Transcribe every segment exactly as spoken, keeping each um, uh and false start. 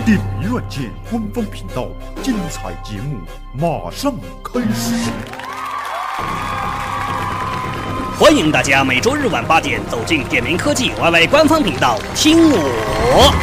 点迷软件官方频道，精彩节目马上开始。 欢迎大家每周日晚八点走进点名科技 Y Y 官方频道，听我。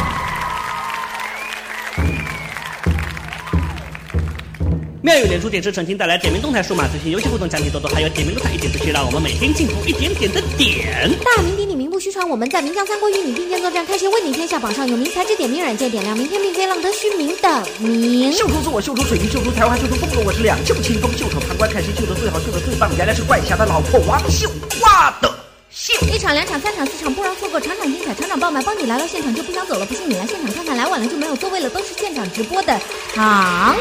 妙语连珠电视澄清带来点名动态数码资讯、游戏互动、奖品多多，还有点名动态一点资讯，让我们每天进步一点点的点。 大名鼎鼎名不虚传，我们在名将三国与你并肩作战，开先为你天下榜上有名，才智点名软件点亮明天，并非浪得虚名的名。 秀出自我，秀出水平，秀出才华，秀出风格，我是两袖清风，袖手旁观，看谁秀得最好，秀得最棒，原来是怪侠的老婆王秀花的秀。 一场两场三场四场不容错过，场场精彩，场场爆满，帮你来到现场就不想走了，不信你来现场看看，来晚了就没有座位了，都是现场直播的场。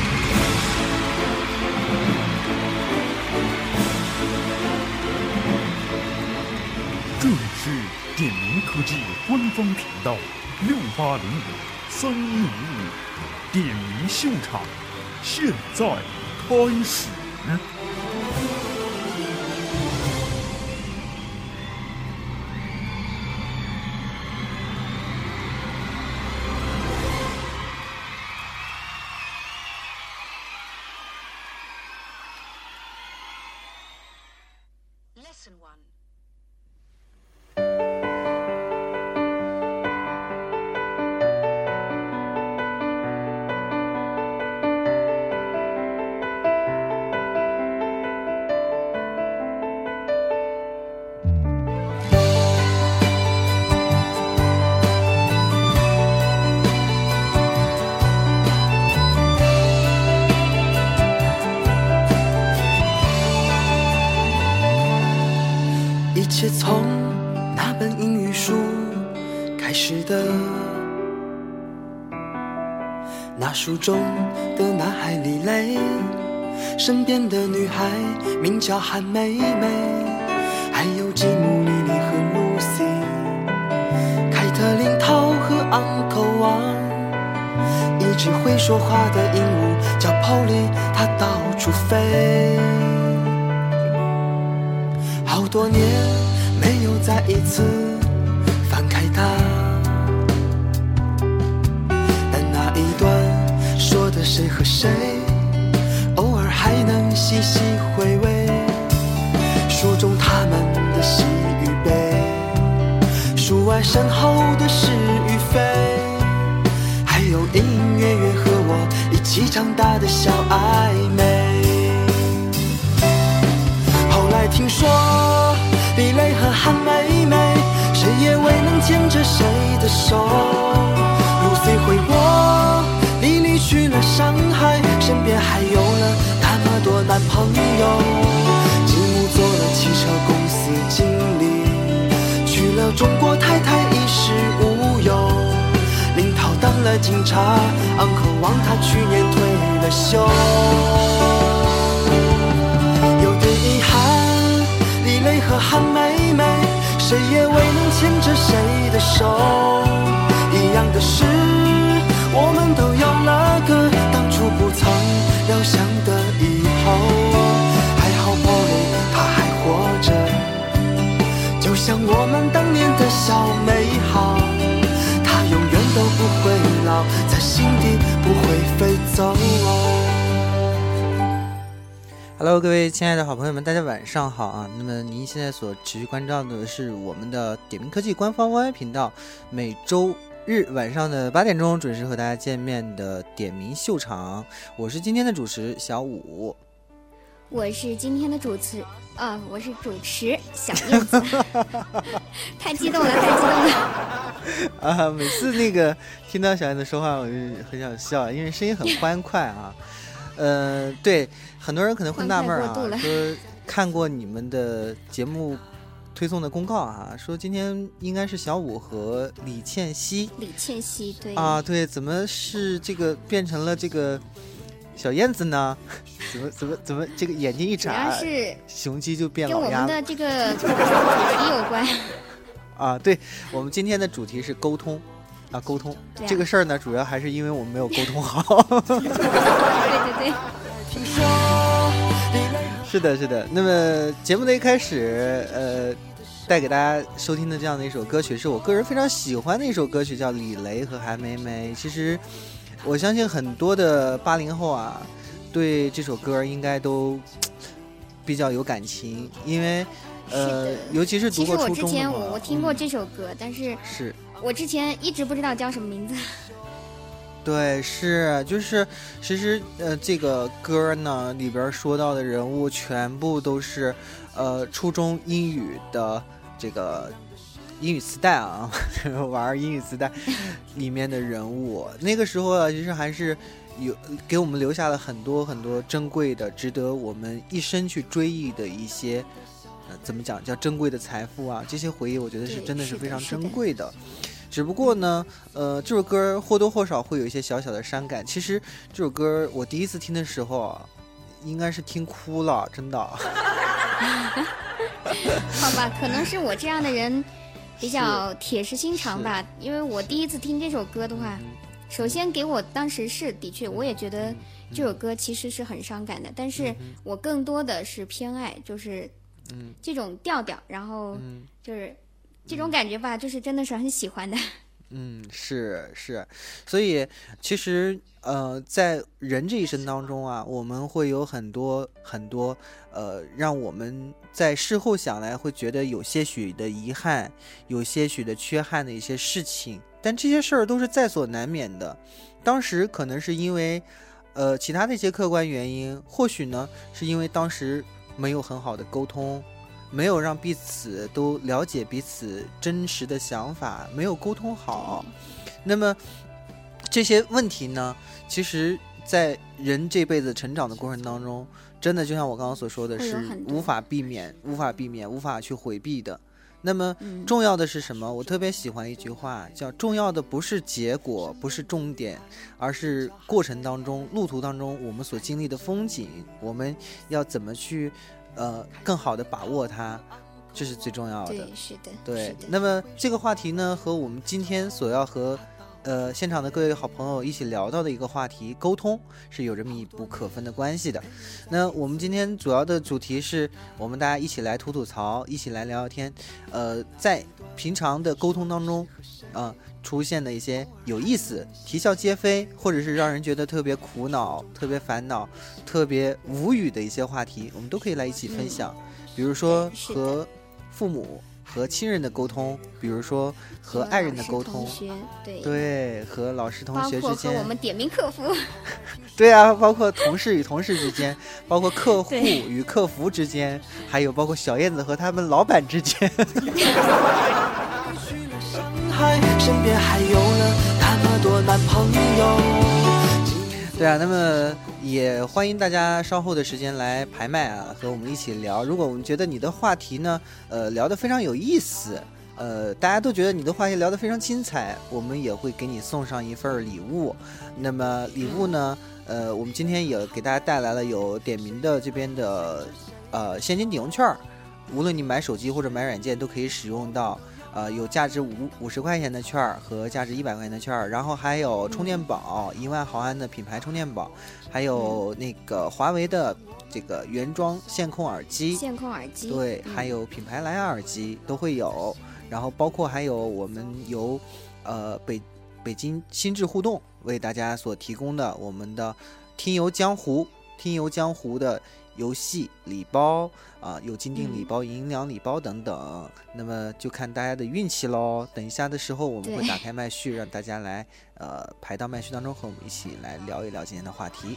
这里是点名科技官方频道六八零五三一五五点名秀场，现在开始。 Lesson one. 一切从那本英语书开始的，那书中的男孩李雷，身边的女孩名叫韩梅梅，还有吉姆、莉莉和露西，凯特琳、涛和昂口王，一只会说话的鹦鹉叫 Polly， 它到处飞。好多年没有再一次翻开它，但那一段说的谁和谁，偶尔还能细细回味。书中他们的喜与悲，书外身后的是与非，还有隐隐约约和我一起长大的小暧昧。后来听说李雷和韩梅梅谁也未能牵着谁的手，露西回国，莉莉去了上海，身边还有了那么多男朋友。吉姆做了汽车公司经理，去了中国太太衣食无忧，林涛当了警察，昂口王他去年退了休。有点遗憾，李雷和韩梅梅谁也未能牵着谁的手，一样的是我们都有了个当初不曾料想的以后。还好 Polly 她还活着，就像我们当年的小美好，她永远都不会老，在心底不会飞走。 Hello， 各位亲爱的好朋友们，大家晚上好啊！那么您现在所持续关照的是我们的点名科技官方 Y Y 频道，每周日晚上的八点钟准时和大家见面的点名秀场。我是今天的主持小五， 我是今天的主持啊，我是主持小燕子。太激动了，太激动了！ 啊，每次那个听到小燕子说话，我就很想笑，因为声音很欢快啊。呃，对，很多人可能会纳闷啊，说看过你们的节目推送的公告啊，说今天应该是小五和李倩熙。 李倩熙，对啊，对，怎么是这个变成了这个小燕子呢？怎么怎么怎么这个眼睛一眨， 是雄鸡就变老鸭了？ 跟我们的这个主题有关。 啊，对，我们今天的主题是沟通。啊，沟通、啊、这个事儿呢，主要还是因为我们没有沟通好。对对对， 是的，是的。那么节目的一开始，呃， 带给大家收听的这样的一首歌曲，是我个人非常喜欢的一首歌曲，叫李雷和韩梅梅。其实我相信很多的八零后啊，对这首歌应该都比较有感情，因为呃，尤其是读过初中的。 其实我之前我我听过这首歌，嗯、但是是我之前一直不知道叫什么名字。 对，是就是其实呃，这个歌呢里边说到的人物全部都是呃初中英语的这个英语磁带啊，玩英语磁带里面的人物。那个时候啊，其实还是有给我们留下了很多很多珍贵的、值得我们一生去追忆的一些呃怎么讲叫珍贵的财富啊，这些回忆我觉得是真的是非常珍贵的。只不过呢，呃，这首歌或多或少会有一些小小的伤感。其实这首歌我第一次听的时候啊，应该是听哭了，真的。好吧，可能是我这样的人比较铁石心肠吧。因为我第一次听这首歌的话，嗯、首先给我当时是的确，我也觉得这首歌其实是很伤感的，但是我更多的是偏爱，就是这种调调，然后就是。这种感觉吧，就是真的是很喜欢的。 嗯，是是，所以其实呃，在人这一生当中啊，我们会有很多很多呃，让我们在事后想来会觉得有些许的遗憾，有些许的缺憾的一些事情，但这些事儿都是在所难免的。当时可能是因为呃其他的一些客观原因，或许呢是因为当时没有很好的沟通。没有让彼此都了解彼此真实的想法，没有沟通好，那么这些问题呢，其实在人这辈子成长的过程当中，真的就像我刚刚所说的是无法避免无法避免无法去回避的。那么重要的是什么？我特别喜欢一句话，叫重要的不是结果，不是终点，而是过程当中路途当中我们所经历的风景，我们要怎么去呃，更好的把握它，这是最重要的。 对，是的， 对。 是的。 那么这个话题呢，和我们今天所要和呃现场的各位好朋友一起聊到的一个话题，沟通是有着密不可分的关系的。那我们今天主要的主题是我们大家一起来吐吐槽，一起来聊聊天。呃，在平常的沟通当中，啊、呃。出现的一些有意思、啼笑皆非，或者是让人觉得特别苦恼、特别烦恼、特别无语的一些话题，我们都可以来一起分享。嗯、比如说和父母、和亲人的沟通，比如说和爱人的沟通， 对对，和老师同学之间， 包括和我们点名客服， 对啊，包括同事与同事之间，包括客户与客服之间，还有包括小燕子和他们老板之间。 身边还有了那么多男朋友。 对啊，那么也欢迎大家稍后的时间来排麦啊，和我们一起聊。如果我们觉得你的话题呢，呃，聊得非常有意思，呃，大家都觉得你的话题聊得非常精彩，我们也会给你送上一份礼物。那么礼物呢，呃，我们今天也给大家带来了有点名的这边的呃现金抵用券，无论你买手机或者买软件都可以使用到。呃，有价值五五十块钱的券和价值一百块钱的券，然后还有充电宝一、嗯、万毫安的品牌充电宝，还有那个华为的这个原装线控耳机， 线控耳机对、嗯，还有品牌蓝牙耳机都会有，然后包括还有我们由呃北北京心智互动为大家所提供的我们的听游江湖听游江湖的游戏礼包啊，有金锭礼包、银两礼包等等，那么就看大家的运气喽。等一下的时候，我们会打开麦序，让大家来呃排到麦序当中，和我们一起来聊一聊今天的话题。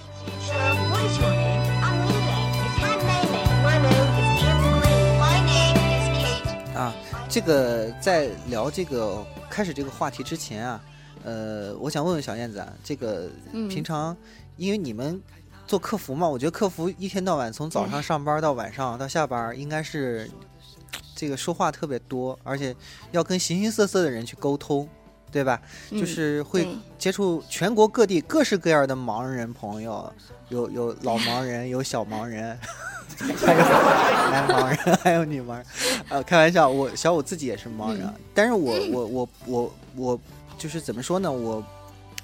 啊，这个在聊这个开始这个话题之前啊，呃，我想问问小燕子啊，这个平常、嗯、因为你们。做客服嘛，我觉得客服一天到晚从早上上班到晚上到下班，应该是这个说话特别多，而且要跟形形色色的人去沟通，对吧？嗯、就是会接触全国各地各式各样的盲人朋友，有有老盲人，有小盲人，还有男盲人，还有女盲人。呃，开玩笑，我小五自己也是盲人，嗯、但是我我我我我就是怎么说呢？我。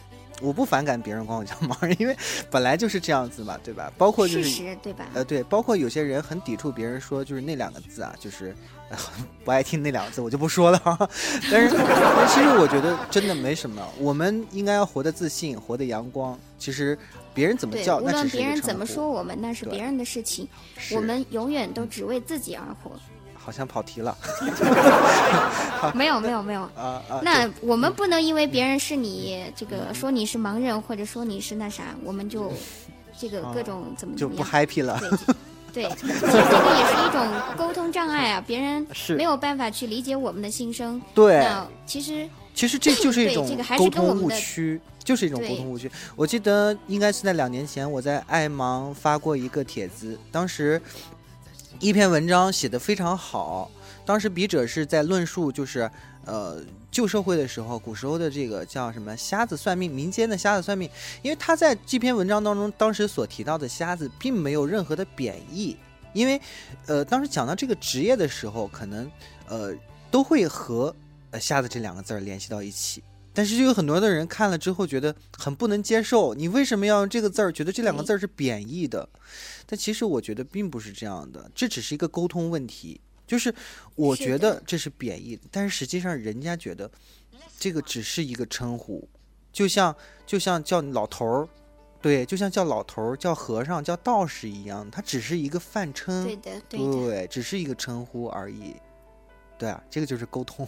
我不反感别人管我叫盲人，因为本来就是这样子嘛，对吧？包括就是事实，对吧？ 呃，对，包括有些人很抵触别人说就是那两个字啊，就是、呃、不爱听那两个字，我就不说了哈。但是，但其实我觉得真的没什么，我们应该要活得自信，活得阳光。其实别人怎么叫， 无论别人怎么说我们，那是别人的事情，我们永远都只为自己而活。 好像跑题了。 没有没有没有啊啊！ 那我们不能因为别人是你这个说你是盲人，或者说你是那啥，我们就这个各种怎么怎么样、 就不 happy 了。 对，对，其实这个也是一种沟通障碍啊，别人没有办法去理解我们的心声。 对， 那其实其实这就是一种沟通误区。就是一种沟通误区。我记得应该是在两年前，我在爱盲发过一个帖子，当时一篇文章写得非常好。当时笔者是在论述，就是呃旧社会的时候，古时候的这个叫什么瞎子算命，民间的瞎子算命。因为他在这篇文章当中，当时所提到的瞎子并没有任何的贬义，因为呃当时讲到这个职业的时候，可能呃都会和呃瞎子这两个字联系到一起。但是就有很多的人看了之后觉得很不能接受，你为什么要用这个字儿？觉得这两个字是贬义的。但其实我觉得并不是这样的，这只是一个沟通问题。就是我觉得这是贬义的，但是实际上人家觉得这个只是一个称呼，就像就像叫老头儿，对，就像叫老头儿、叫和尚、叫道士一样，它只是一个泛称， 对的，对的，对，只是一个称呼而已。对啊，这个就是沟通。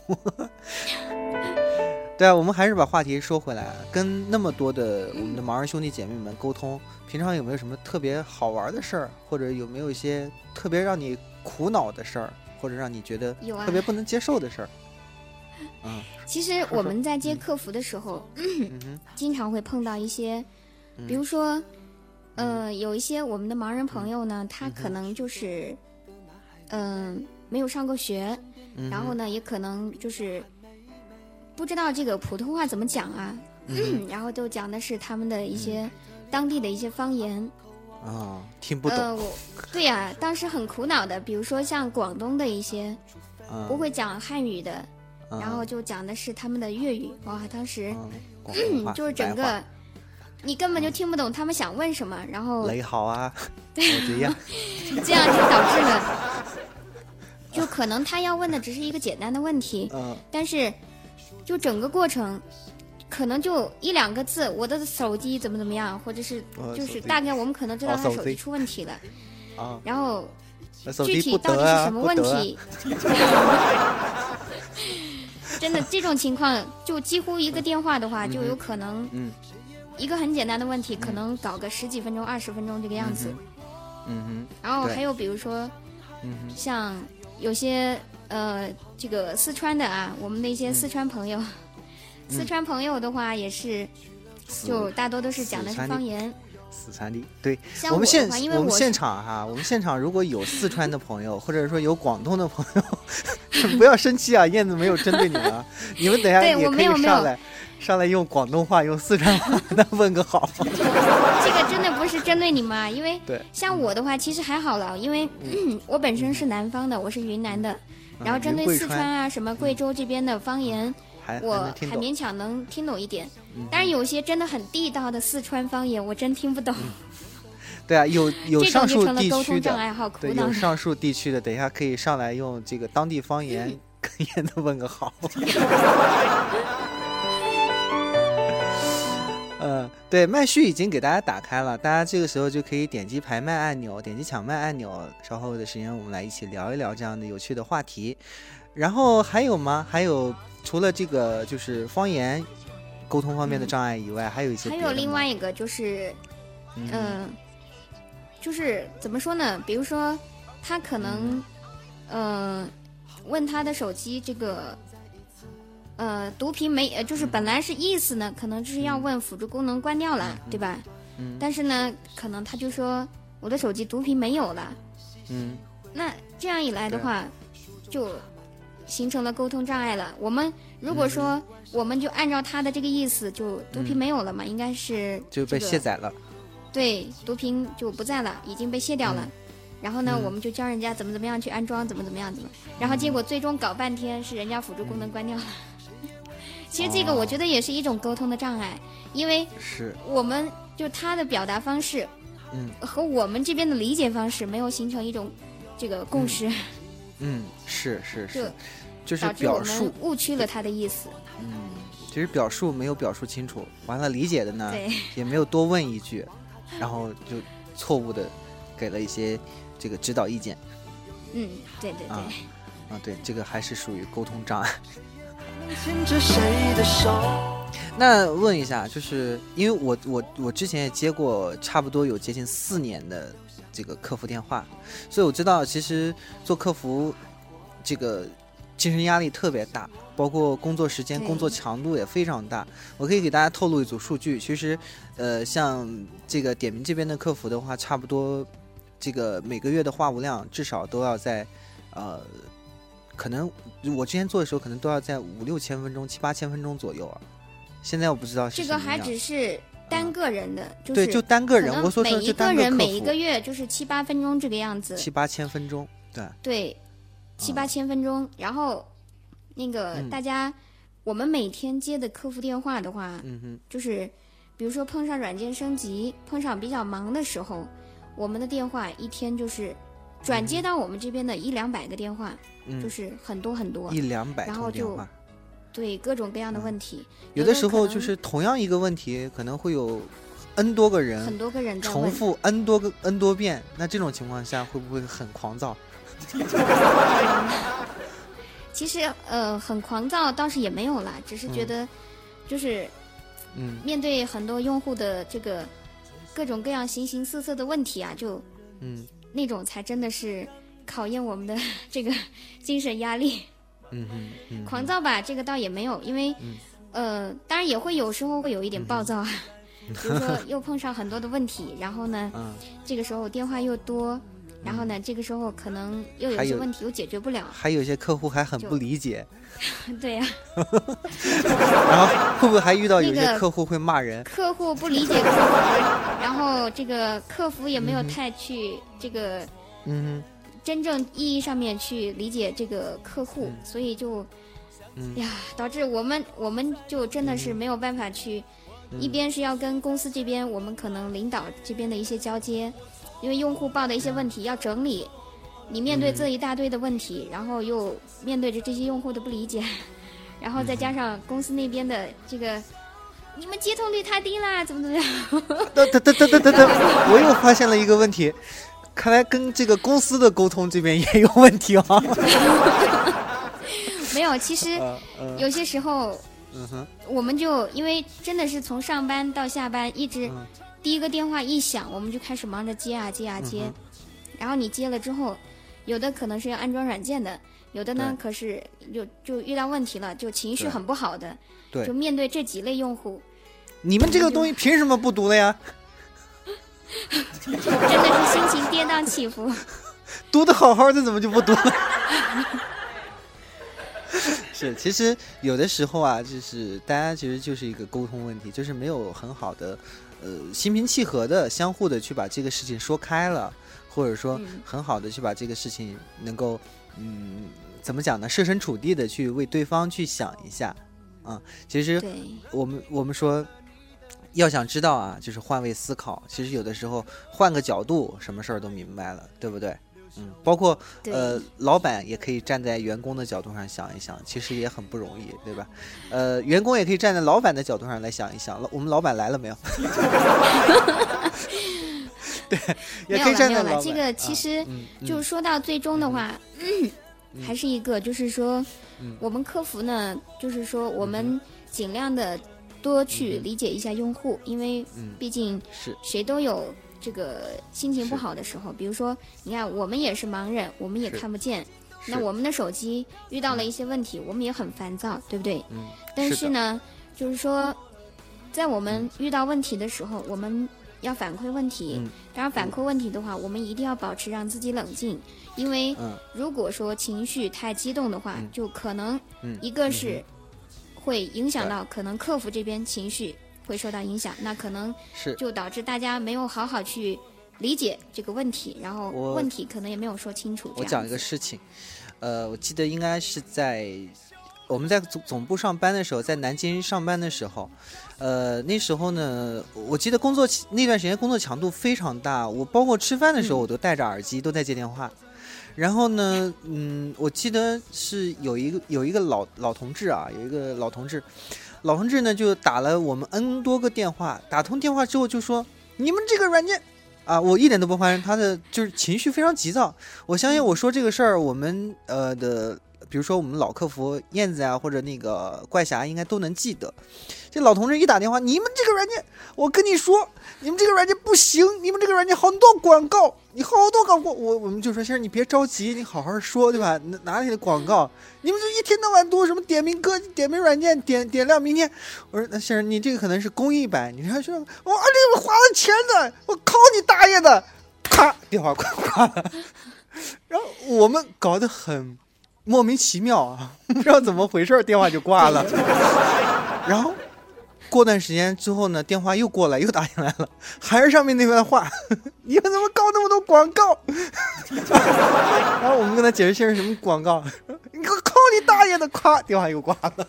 对啊，我们还是把话题说回来，跟那么多的我们的盲人兄弟姐妹们沟通，平常有没有什么特别好玩的事儿，或者有没有一些特别让你苦恼的事儿，或者让你觉得特别不能接受的事儿？ 嗯，其实我们在接客服的时候， 嗯嗯、 经常会碰到一些，比如说，嗯、呃，有一些我们的盲人朋友呢，他可能就是，嗯、呃，没有上过学， 嗯、 然后呢，也可能就是不知道这个普通话怎么讲啊，嗯、然后都讲的是他们的一些当地的一些方言。 啊、哦，听不懂。 呃，我对呀、啊，当时很苦恼的，比如说像广东的一些、 嗯、 不会讲汉语的。 嗯、 然后就讲的是他们的粤语，哇，当时、 嗯、 就是整个你根本就听不懂他们想问什么，然后雷好啊， 对， 这样这样就导致了，就可能他要问的只是一个简单的问题， 嗯， 但是就整个过程可能就一两个字，我的手机怎么怎么样，或者是就是大概我们可能知道他手机出问题了， 啊， 然后具体到底是什么问题？真的这种情况，就几乎一个电话的话， 嗯、 就有可能， 嗯， 一个很简单的问题，嗯、可能搞个十几分钟、二十分钟这个样子。 嗯哼。 然后还有比如说， 嗯哼， 像有些呃，这个四川的啊，我们的一些四川朋友， 嗯、 四川朋友的话也是，就大多都是讲的是方言。 四川的，对， 我我们现我们现场哈，我们现场如果有四川的朋友，或者说有广东的朋友，不要生气啊，燕子没有针对你们啊，你们等下也可以上来，上来用广东话、用四川话跟他问个好。 这个真的不是针对你们啊，因为对像我的话其实还好了，因为、嗯、我本身是南方的，我是云南的，然后针对四川啊、什么贵州这边的方言。 还我还勉强能听懂一点，嗯、但是有些真的很地道的四川方言，我真听不懂。 嗯、对啊，有有上述地区的， 对， 有上述地区的，等一下可以上来用这个当地方言、嗯、跟燕子问个好。呃，对，麦序已经给大家打开了，大家这个时候就可以点击排麦按钮，点击抢麦按钮。稍后的时间，我们来一起聊一聊这样的有趣的话题。然后还有吗？还有。除了这个就是方言沟通方面的障碍以外，嗯、还有一些。 还有另外一个就是，嗯、呃，就是怎么说呢？比如说，他可能，嗯、呃，问他的手机这个，呃，读屏没，就是本来是意思呢，可能就是要问辅助功能关掉了， 嗯、 对吧？ 嗯。 但是呢，可能他就说我的手机读屏没有了。 嗯。 那这样一来的话，就。形成了沟通障碍了。我们如果说我们就按照他的这个意思，就读屏没有了嘛， 嗯、 应该是、 这个、就被卸载了。 对，读屏就不在了，已经被卸掉了。 嗯、 然后呢、 嗯， 我们就教人家怎么怎么样去安装，怎么怎么样怎么，然后结果最终搞半天是人家辅助功能关掉了。 其实这个我觉得也是一种沟通的障碍，因为是我们就他的表达方式， 嗯， 和我们这边的理解方式没有形成一种这个共识， 嗯，嗯是是是， 就就是表述导致我们误区了他的意思。 嗯，其实表述没有表述清楚，完了理解的呢对也没有多问一句，然后就错误的给了一些这个指导意见。 嗯，对对对。 啊啊，对，这个还是属于沟通障碍。 牵着谁的手？ 那问一下，就是因为我我我之前也接过差不多有接近四年的这个客服电话，所以我知道其实做客服这个精神压力特别大，包括工作时间、工作强度也非常大。我可以给大家透露一组数据，其实呃，像这个点名这边的客服的话，差不多这个每个月的话务量至少都要在呃。可能我之前做的时候，可能都要在五六千分钟、七八千分钟左右啊。现在我不知道是这个还只是单个人的， 嗯、 就是对，就单个人。我所说每一个人每一个月就是七八分钟这个样子， 七八千分钟，对对，七八千分钟。嗯、然后那个、嗯、大家，我们每天接的客服电话的话， 嗯哼， 就是比如说碰上软件升级，碰上比较忙的时候，我们的电话一天就是转接到我们这边的一两百个电话。嗯、就是很多很多， 一两百然后就对各种各样的问题、 嗯。有的时候就是同样一个问题，可能会有 N 多个人， 很多个人重复 N 多个 N 多遍。那这种情况下会不会很狂躁？ 其实呃，很狂躁倒是也没有啦，只是觉得就是嗯， 面对很多用户的这个各种各样形形色色的问题啊，就嗯， 那种才真的是。考验我们的这个精神压力， 嗯哼，嗯狂躁吧，这个倒也没有，因为， 嗯、 呃，当然也会有时候会有一点暴躁啊，嗯、比如说又碰上很多的问题，然后呢， 嗯、 这个时候电话又多，然后呢，这个时候可能又有些问题又解决不了， 还有些客户还很不理解， 对呀、 啊，然后会不会还遇到有些客户会骂人？ 那个、客户不理解客服，然后这个客服也没有太去这个， 嗯。 真正意义上面去理解这个客户， 嗯、 所以就， 嗯、 呀，导致我们我们就真的是没有办法去， 嗯、 一边是要跟公司这边我们可能领导这边的一些交接，因为用户报的一些问题要整理，你面对这一大堆的问题， 嗯、 然后又面对着这些用户的不理解，然后再加上公司那边的这个。你们接通率太低啦，怎么怎么样？ 等等等等等等，我又发现了一个问题。看来跟这个公司的沟通这边也有问题啊。 没有，其实有些时候， 嗯哼， 我们就因为真的是从上班到下班，一直、嗯、第一个电话一响，我们就开始忙着接啊接啊接， 嗯、 然后你接了之后，有的可能是要安装软件的，有的呢可是就就遇到问题了，就情绪很不好的， 对， 就面对这几类用户， 你们这个东西凭什么不读了呀？ 真的是心情跌宕起伏， 读的好好的怎么就不读了？是，其实有的时候啊，就是大家其实就是一个沟通问题，就是没有很好的呃心平气和的相互的去把这个事情说开了，或者说很好的去把这个事情能够嗯怎么讲呢，设身处地的去为对方去想一下啊、嗯。其实我们我们说。要想知道啊，就是换位思考。其实有的时候换个角度，什么事儿都明白了，对不对？嗯，包括呃，老板也可以站在员工的角度上想一想，其实也很不容易，对吧？呃，员工也可以站在老板的角度上来想一想。我们老板来了没有？对，也可以站在老板。 没有了，这个其实、啊嗯嗯、就是说到最终的话，嗯嗯、还是一个就是说， 嗯、 我们客服呢，就是说我们尽量的。多去理解一下用户，因为毕竟谁都有这个心情不好的时候。比如说，你看我们也是盲人，我们也看不见，那我们的手机遇到了一些问题，我们也很烦躁，对不对？ 嗯。 但是呢，就是说，在我们遇到问题的时候，我们要反馈问题。 嗯。 当然，反馈问题的话，我们一定要保持让自己冷静，因为如果说情绪太激动的话，就可能一个是。会影响到可能客服这边情绪会受到影响，那可能就导致大家没有好好去理解这个问题，然后问题可能也没有说清楚。 我讲一个事情，呃，我记得应该是在我们在总总部上班的时候，在南京上班的时候，呃，那时候呢，我记得工作那段时间工作强度非常大，我包括吃饭的时候我都戴着耳机，嗯、都在接电话。然后呢，嗯，我记得是有一个有一个老老同志啊，有一个老同志，老同志呢就打了我们 N 多个电话，打通电话之后就说你们这个软件。啊，我一点都不发现他的就是情绪非常急躁。我相信我说这个事儿，我们呃的，比如说我们老客服燕子啊，或者那个怪侠，应该都能记得。这老同志一打电话，你们这个软件，我跟你说，你们这个软件不行，你们这个软件好多广告，你好多广告。我我们就说先生你别着急，你好好说，对吧？哪里的广告？你们这一天到晚读什么点名歌、点名软件、点点亮明天。我说那先生你这个可能是公益版，你还说我这个花了钱的，我靠你大爷的！咔，电话挂挂了。然后我们搞得很莫名其妙啊，不知道怎么回事，电话就挂了。然后过段时间之后呢，电话又过来，又打进来了，还是上面那段话，你们怎么搞那么多广告？然后我们跟他解释现是什么广告，你靠你大爷的！夸，电话又挂了。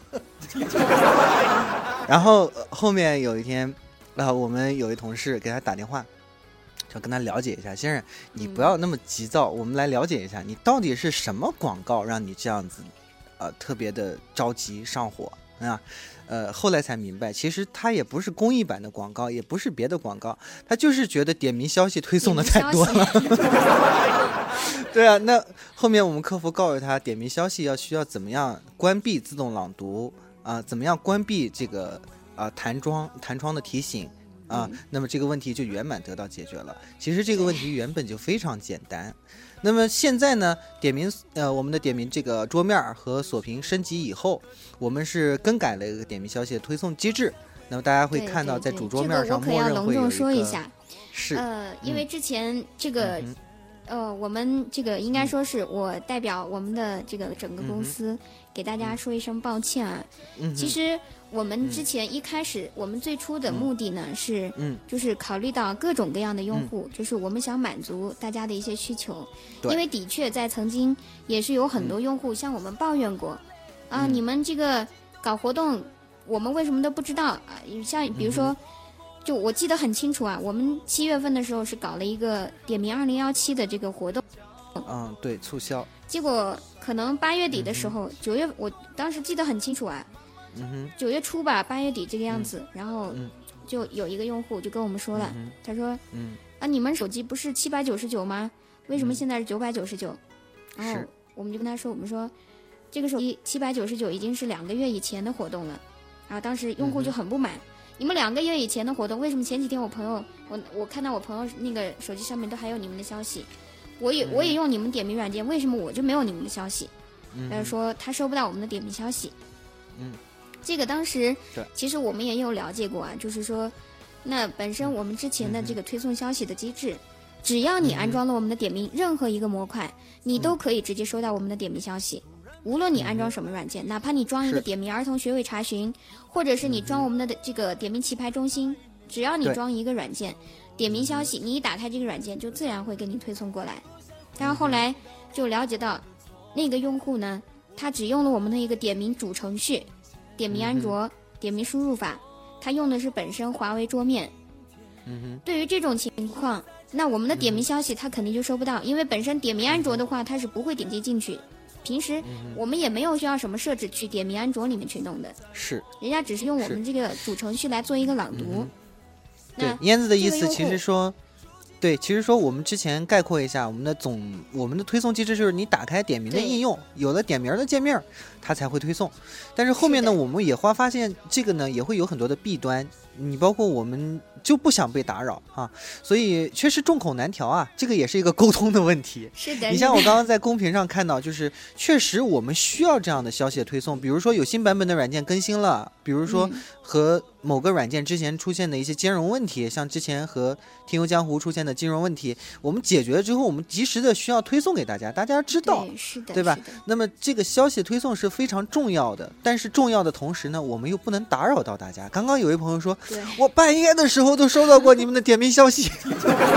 然后后面有一天，啊、呃，我们有一同事给他打电话，就跟他了解一下，先生，你不要那么急躁，嗯、我们来了解一下，你到底是什么广告让你这样子，呃，特别的着急上火啊？呃，后来才明白，其实它也不是公益版的广告，也不是别的广告，他就是觉得点名消息推送的太多了。对啊，那后面我们客服告诉他，点名消息要需要怎么样关闭自动朗读啊、呃，怎么样关闭这个啊、呃、弹窗弹窗的提醒啊、呃，那么这个问题就圆满得到解决了。其实这个问题原本就非常简单。那么现在呢，点名呃，我们的点名这个桌面和锁屏升级以后，我们是更改了一个点名消息的推送机制。那么大家会看到，在主桌面上默认会有一个。这个我可要隆重说一下， 是呃，因为之前这个、嗯、呃，我们这个应该说是我代表我们的这个整个公司、嗯、给大家说一声抱歉啊。嗯、其实我们之前一开始、嗯、我们最初的目的呢、嗯、是，嗯，就是考虑到各种各样的用户、嗯，就是我们想满足大家的一些需求。因为的确在曾经也是有很多用户向我们抱怨过，嗯、啊，你们这个搞活动，我们为什么都不知道啊？像比如说，嗯、就我记得很清楚啊，我们七月份的时候是搞了一个点名二零一七的这个活动， 嗯，对，促销。 结果可能八月底的时候，九、嗯、月我当时记得很清楚啊，嗯哼，九月初吧，八月底这个样子，嗯、然后就有一个用户就跟我们说了，嗯、他说，嗯，啊，你们手机不是七百九十九吗？为什么现在是九百九十九？然后我们就跟他说，我们说这个手机七百九十九已经是两个月以前的活动了。然后当时用户就很不满，嗯、你们两个月以前的活动，为什么前几天我朋友我我看到我朋友那个手机上面都还有你们的消息，我也、嗯、我也用你们点名软件，为什么我就没有你们的消息？嗯，但是说他收不到我们的点名消息。嗯，这个当时其实我们也有了解过啊，就是说，那本身我们之前的这个推送消息的机制。嗯，只要你安装了我们的点名、嗯、任何一个模块，你都可以直接收到我们的点名消息。无论你安装什么软件，哪怕你装一个点名儿童学位查询，或者是你装我们的这个点名棋牌中心，只要你装一个软件，点名消息你一打开这个软件就自然会给你推送过来。然后后来就了解到，那个用户呢，他只用了我们的一个点名主程序，点名安卓、点名输入法，他用的是本身华为桌面。嗯，对于这种情况，那我们的点名消息他肯定就收不到，因为本身点名安卓的话，它是不会点击进去。平时我们也没有需要什么设置去点名安卓里面去弄的， 是人家只是用我们这个主程序来做一个朗读。 对，燕子的意思其实说，对，其实说我们之前概括一下，我们的总我们的推送机制就是你打开点名的应用，有了点名的界面，它才会推送。但是后面呢，我们也会发现这个呢也会有很多的弊端，你包括我们就不想被打扰啊，所以确实众口难调啊，这个也是一个沟通的问题。 是的， 你像我刚刚在公屏上看到，就是确实我们需要这样的消息的推送，比如说有新版本的软件更新了，比如说和某个软件之前出现的一些兼容问题，像之前和天游江湖出现的兼容问题，我们解决了之后，我们及时的需要推送给大家，大家知道， 对，是的， 对吧？那么这个消息推送是非常重要的，但是重要的同时呢，我们又不能打扰到大家。刚刚有位朋友说，我半夜的时候都收到过你们的点名消息。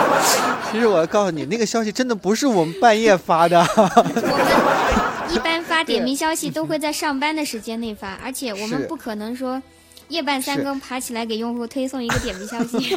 其实我要告诉你，那个消息真的不是我们半夜发的。 我们一般发发点名消息都会在上班的时间内发，而且我们不可能说夜半三更爬起来给用户推送一个点名消息。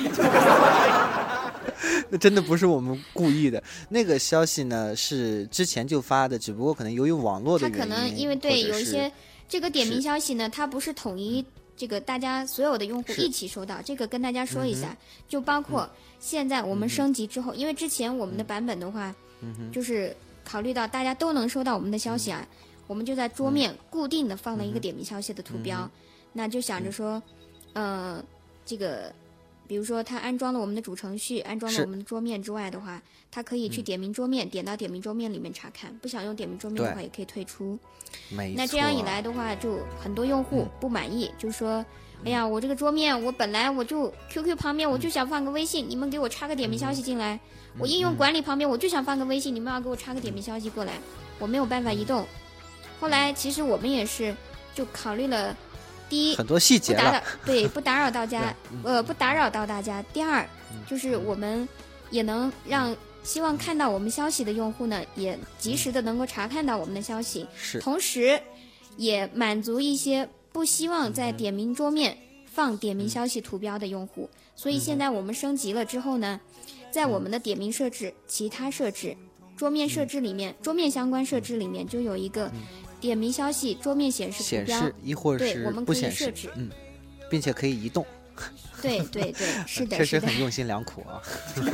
那真的不是我们故意的，那个消息呢是之前就发的，只不过可能由于网络的原因， 它可能因为对有一些这个点名消息呢，它不是统一这个大家所有的用户一起收到，这个跟大家说一下，嗯、就包括现在我们升级之后，嗯、因为之前我们的版本的话，嗯、就是考虑到大家都能收到我们的消息啊，嗯、我们就在桌面固定的放了一个点名消息的图标，嗯、那就想着说，嗯、呃，这个。比如说，它安装了我们的主程序，安装了我们的桌面之外的话，它可以去点名桌面，嗯、点到点名桌面里面查看。不想用点名桌面的话，也可以退出。 没错。 那这样一来的话，就很多用户不满意，嗯、就说：“哎呀，我这个桌面，我本来我就 Q Q 旁边我就想放个微信，嗯、你们给我插个点名消息进来；嗯、我应用管理旁边我就想放个微信，你们要给我插个点名消息过来，我没有办法移动。”后来其实我们也是就考虑了。第一， 很多细节了， 对，不打扰到家，呃，不打扰到大家。第二，就是我们也能让希望看到我们消息的用户呢，也及时的能够查看到我们的消息， 是， 同时也满足一些不希望在点名桌面放点名消息图标的用户。所以现在我们升级了之后呢，在我们的点名设置、其他设置、桌面设置里面，桌面相关设置里面就有一个。点名消息桌面显示图标， 显示亦或是不显示，嗯，并且可以移动。 对对对，是的， 确实很用心良苦啊。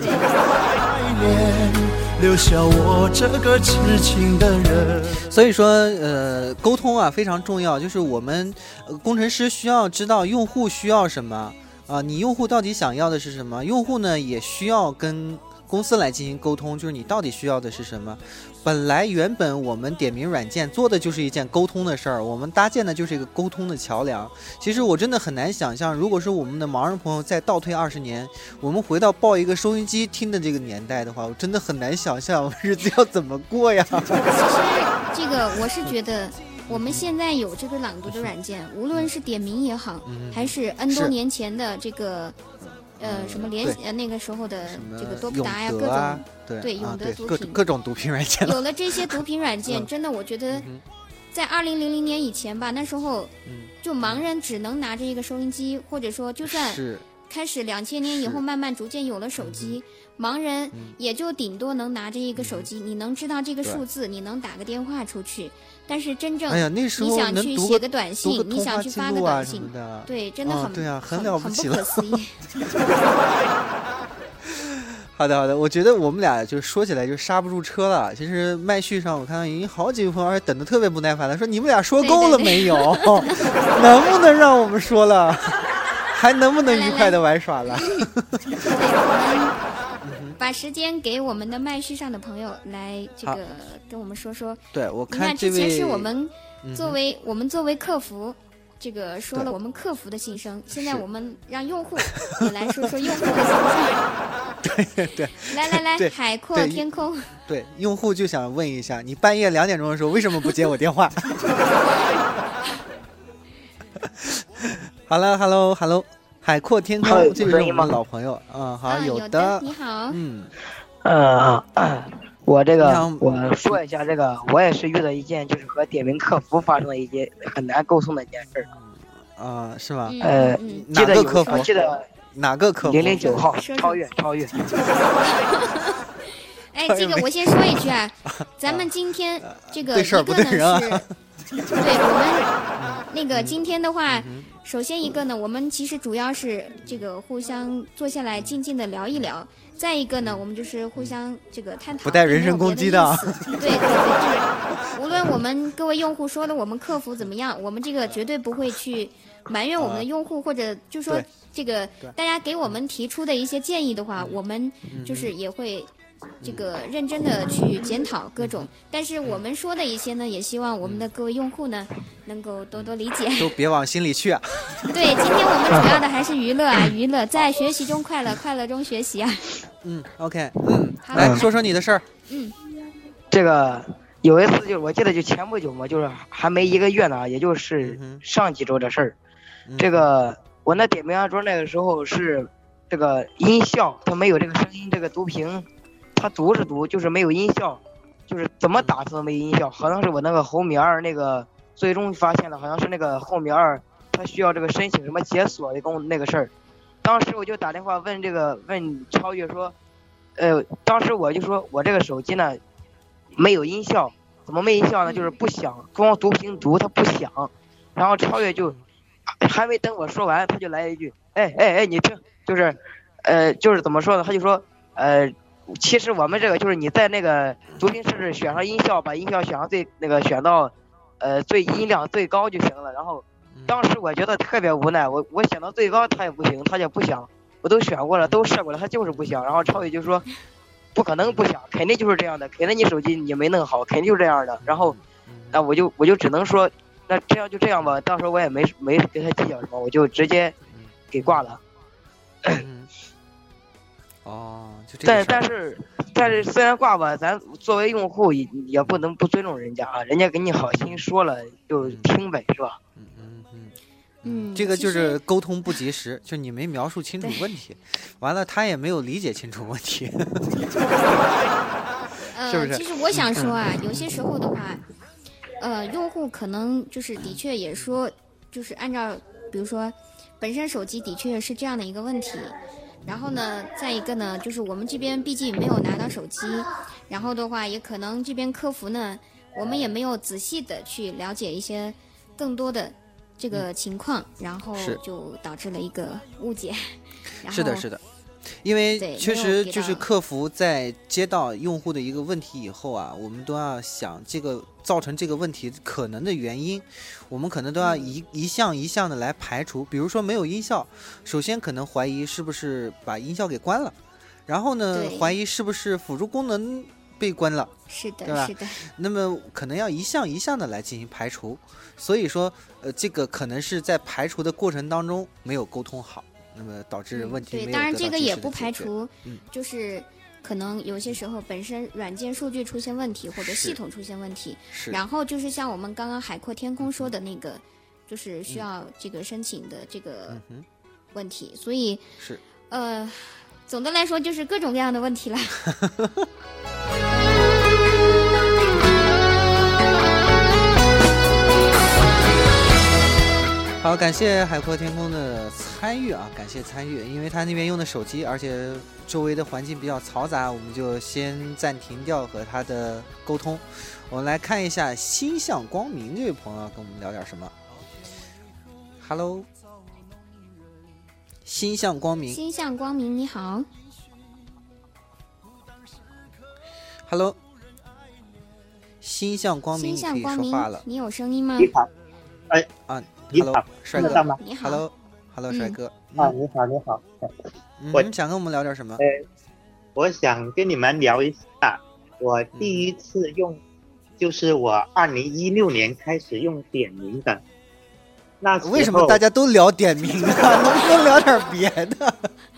留下我这个痴情的人。 所以说，呃，沟通啊非常重要，就是我们、呃、工程师需要知道用户需要什么啊、呃，你用户到底想要的是什么？用户呢也需要跟公司来进行沟通，就是你到底需要的是什么。本来原本我们点名软件做的就是一件沟通的事儿，我们搭建的就是一个沟通的桥梁。其实我真的很难想象，如果是我们的盲人朋友再倒退二十年，我们回到抱一个收音机听的这个年代的话，我真的很难想象日子要怎么过呀。 其实这个我是觉得我们现在有这个朗读的软件，无论是点名也好，嗯、还是 N 多年前的这个呃什么联呃那个时候的这个多普达呀，各种。 对对，永德毒品、啊、各, 各种毒品软件， 有了这些毒品软件，真的，我觉得，在二零零零年以前吧，那时候，就盲人只能拿着一个收音机，或者说，就算开始两千年以后，慢慢逐渐有了手机，盲人也就顶多能拿着一个手机，你能知道这个数字，你能打个电话出去。但是真正， 哎呀，那时候你想去写个短信， 个你想去发个短信，对，真的很、 哦、对啊，很了不起了，很不可思议。 好的好的，我觉得我们俩就说起来就刹不住车了。其实麦序上我看到已经好几个朋友等得特别不耐烦了，说你们俩说够了没有？对对对能不能让我们说了？还能不能愉快的玩耍了？ 把时间给我们的麦序上的朋友来这个跟我们说说。 对，我看这位之前是我们作为、嗯、我们作为客服。这个说了我们客服的心声，现在我们让用户也来说说用户的心声。 对对， 来来来，海阔天空。 对，用户就想问一下，你半夜两点钟的时候为什么不接我电话？好了 ，Hello Hello， 海阔天空，这个是我们老朋友，嗯，好， 啊、有的， 你好， 嗯， 呃。我这个我说一下，这个我也是遇到一件就是和点名客服发生了一件很难沟通的一件事儿。 啊、呃，是吗？ 呃， 嗯、 记得哪个客服？ 记得哪个客服？ 零零九号，超越超越。 哎，这个我先说一句啊，咱们今天这个一个呢是，对我们那个今天的话，首先一个呢，我们其实主要是这个互相坐下来静静的聊一聊。再一个呢，我们就是互相这个探讨， 不带人身攻击的。 对对对，就是无论我们各位用户说的我们客服怎么样，我们这个绝对不会去埋怨我们的用户，或者就说这个大家给我们提出的一些建议的话，我们就是也会这个认真的去检讨各种。但是我们说的一些呢，也希望我们的各位用户呢能够多多理解， 都别往心里去啊。 对，今天我们主要的还是娱乐啊，娱乐在学习中快乐，快乐中学习啊。 嗯 ，OK， 嗯，来说说你的事儿。 嗯， 这个有一次就是我记得就前不久嘛，就是还没一个月呢，也就是上几周的事儿。嗯、这个我那点名按桌那个时候是这个音效它没有这个声音这个读屏，它读是读就是没有音效， 就是怎么打都没音效，好像是我那个后面儿那个最终发现了，好像是那个后面儿它需要这个申请什么解锁的功那个事儿。当时我就打电话问这个问超越说，呃，当时我就说我这个手机呢没有音效，怎么没音效呢？就是不响，光读屏读它不响。然后超越就还没等我说完，他就来了一句，哎哎哎，你听，就是呃就是怎么说呢？他就说呃。其实我们这个就是你在那个读屏设置选上音效，把音效选上最那个选到，呃最音量最高就行了。然后当时我觉得特别无奈，我我选到最高它也不行，它也不响，我都选过了，都试过了，它就是不响。然后超宇就说，不可能不响，肯定就是这样的，肯定你手机你没弄好，肯定就是这样的。然后那我就我就只能说，那这样就这样吧。到时候我也没没跟他计较什么，我就直接给挂了。 哦，就这但但是但是虽然挂吧，咱作为用户也也不能不尊重人家啊，人家给你好心说了就听呗，是吧？ 嗯嗯嗯嗯， 这个就是沟通不及时，就你没描述清楚问题，完了他也没有理解清楚问题。 呃， 是不是？ 其实我想说啊，有些时候的话，呃，用户可能就是的确也说，就是按照比如说本身手机的确是这样的一个问题。然后呢，再一个呢，就是我们这边毕竟没有拿到手机，然后的话，也可能这边客服呢，我们也没有仔细的去了解一些更多的这个情况，嗯、然后就导致了一个误解。 是的，是的。因为确实就是客服在接到用户的一个问题以后啊，我们都要想这个造成这个问题可能的原因，我们可能都要一、嗯、一项一项的来排除。比如说没有音效，首先可能怀疑是不是把音效给关了，然后呢怀疑是不是辅助功能被关了， 是的， 对吧？ 是的。 那么可能要一项一项的来进行排除，所以说呃，这个可能是在排除的过程当中没有沟通好。那么导致问题没有得到及时的解决。 对，当然这个也不排除，嗯、就是可能有些时候本身软件数据出现问题，或者系统出现问题，然后就是像我们刚刚海阔天空说的那个，就是需要这个申请的这个问题，嗯、所以是呃，总的来说就是各种各样的问题了。 好，感谢海阔天空的参与啊，感谢参与，因为他那边用的手机，而且周围的环境比较嘈杂，我们就先暂停掉和他的沟通。我们来看一下心向光明这位朋友跟我们聊点什么。Hello， 心向光明， 心向光明，你好。 Hello， 心向光明， 心向光明，你有声音吗？ 你好，哎啊。 你好， 帅哥， 你好 ，Hello，Hello， 帅哥， 嗯、啊，你好，你好， 嗯、我想跟我们聊点什么？ 呃，我想跟你们聊一下，我第一次用，嗯、就是我二零一六年开始用点名的。那为什么大家都聊点名啊？能不能聊点别的？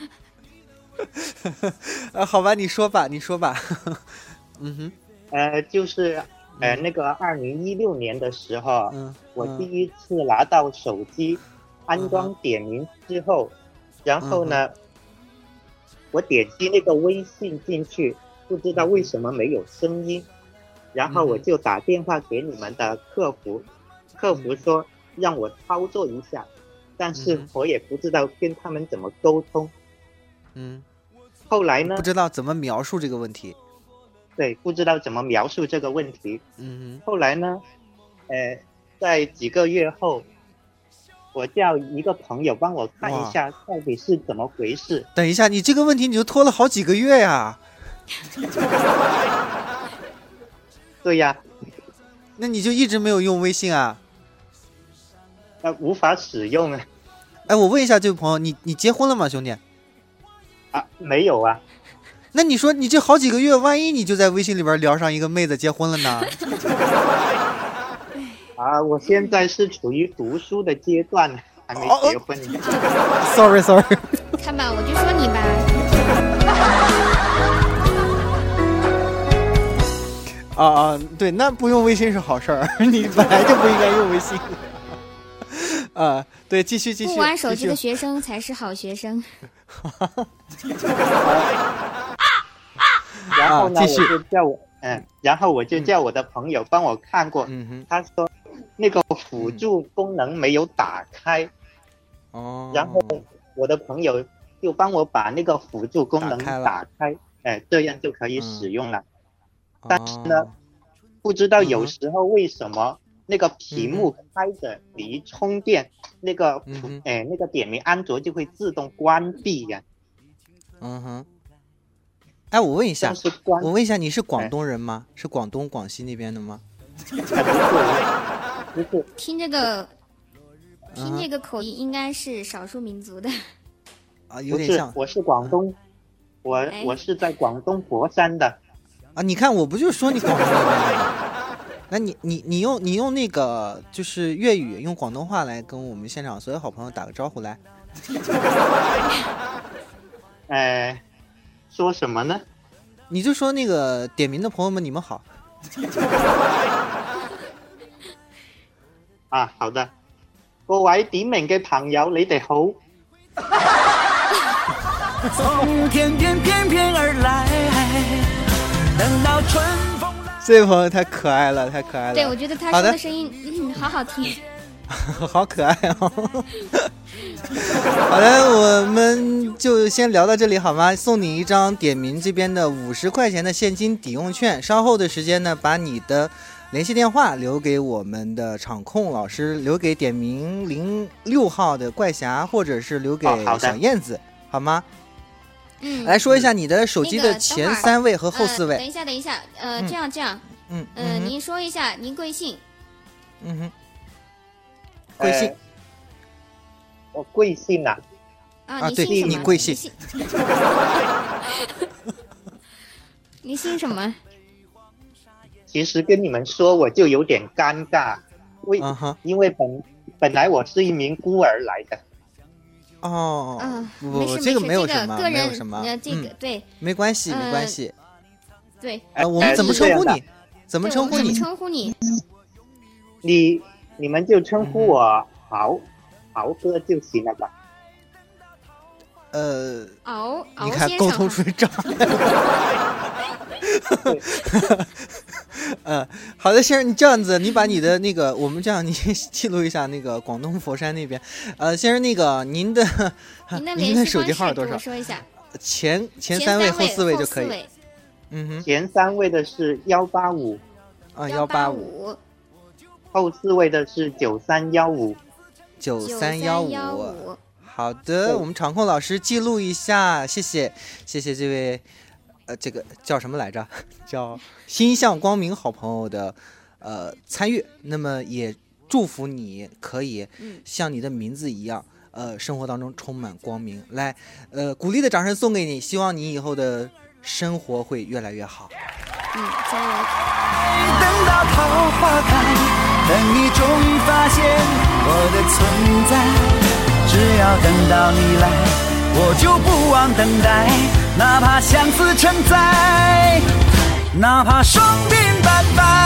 啊，好吧，你说吧，你说吧。嗯哼， 呃，就是。呃，那个二零一六年的时候， 嗯， 我第一次拿到手机，嗯、安装点名之后，嗯、然后呢，嗯、我点击那个微信进去，不知道为什么没有声音，然后我就打电话给你们的客服，嗯、客服说让我操作一下，但是我也不知道跟他们怎么沟通， 嗯， 后来呢， 不知道怎么描述这个问题。 对，不知道怎么描述这个问题。 嗯哼。 后来呢，呃，在几个月后，我叫一个朋友帮我看一下到底是怎么回事。 等一下，你这个问题你就拖了好几个月呀？ 对呀。 那你就一直没有用微信啊？ 呃，无法使用啊。 哎，我问一下这位朋友，你你结婚了吗，兄弟？ 啊，没有啊。 那你说你这好几个月，万一你就在微信里边聊上一个妹子结婚了呢？ 啊，我现在是处于读书的阶段，还没结婚。 哦、sorry sorry。 看吧，我就说你吧。 啊啊，对，那不用微信是好事儿，你本来就不应该用微信。啊，对，继续继续。 不玩手机的学生才是好学生。 然后呢，我就叫我嗯，然后我就叫我的朋友帮我看过， 嗯、 他说那个辅助功能没有打开， 哦， 然后我的朋友就帮我把那个辅助功能打开，哎、呃，这样就可以使用了。嗯、但是呢、哦，不知道有时候为什么那个屏幕开着，你一充电，嗯、那个哎、呃、那个点名安卓就会自动关闭呀。 嗯哼。哎，我问一下，我问一下，你是广东人吗？是广东、广西那边的吗？ 不是， 听这个，听这个口音，应该是少数民族的。 啊，有点像。 我是广东，我、哎、我是在广东佛山的。 啊，你看，我不就说你广东那边的吗？那你你你用你用那个就是粤语，用广东话来跟我们现场所有好朋友打个招呼来。 哎。说什么呢？ 你就说那个点名的朋友们，你们好。 啊，好的，各位點名嘅朋友，你哋好。 從天邊翩翩而來，等到春風來。 這位朋友太可愛了，太可愛了。 對，我覺得他說的聲音嗯好好聽。 好可愛哦。好的，我们就先聊到这里好吗？送你一张点名这边的五十块钱的现金抵用券，稍后的时间呢，把你的联系电话留给我们的场控老师，留给点名零六号的怪侠，或者是留给小燕子，哦、好, 好吗？ 嗯， 来说一下你的手机的前三位和后四位。 那个呃、等一下，等一下，呃，嗯、这样这样， 嗯呃，嗯您说一下您贵姓？ 嗯哼，贵姓？ 呃我贵姓啊！ 啊，你姓什么？ 你贵姓？ 你姓什么？ 其实跟你们说我就有点尴尬，为、uh-huh. 因为本本来我是一名孤儿来的。 哦， 嗯， 不不不， 这个没有什么， 个人没有什么， 呃，这个、 嗯、 对， 没关系，没关系。 对， 呃，我们怎么称呼你？怎么称呼你？ 怎么称呼你？ 你你们就称呼我豪豪哥就行了吧？ 呃， 敖， 你看沟通出障碍了。呃，好的，先生，你这样子，你把你的那个，我们这样，你记录一下那个广东佛山那边。呃，先生，那个您的您的您的手机号多少？ 说一下。 前前三位后四位就可以。 嗯哼。 前三位的是幺八五。 啊，幺八五。 后四位的是九三幺五。 九三幺五。好的，我们场控老师记录一下，谢谢，谢谢这位，呃，这个叫什么来着？叫心向光明好朋友的，呃，参与。那么也祝福你可以像你的名字一样，呃，生活当中充满光明。来，呃，鼓励的掌声送给你，希望你以后的生活会越来越好。 嗯，加油！ 等到桃花开，等你终于发现我的存在。只要等到你来，我就不忘等待，哪怕相思成灾，哪怕双鬓斑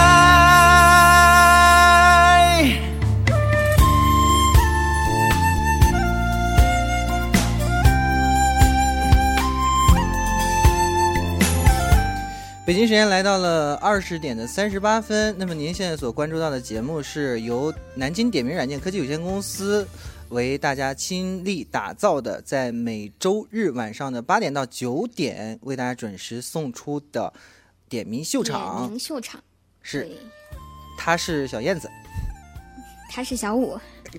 白。 北京时间来到了二十点的三十八分，那么您现在所关注到的节目是由南京点名软件科技有限公司为大家倾力打造的，在每周日晚上的八点到九点为大家准时送出的点名秀场。 点名秀场是，他是小燕子， 他是小五。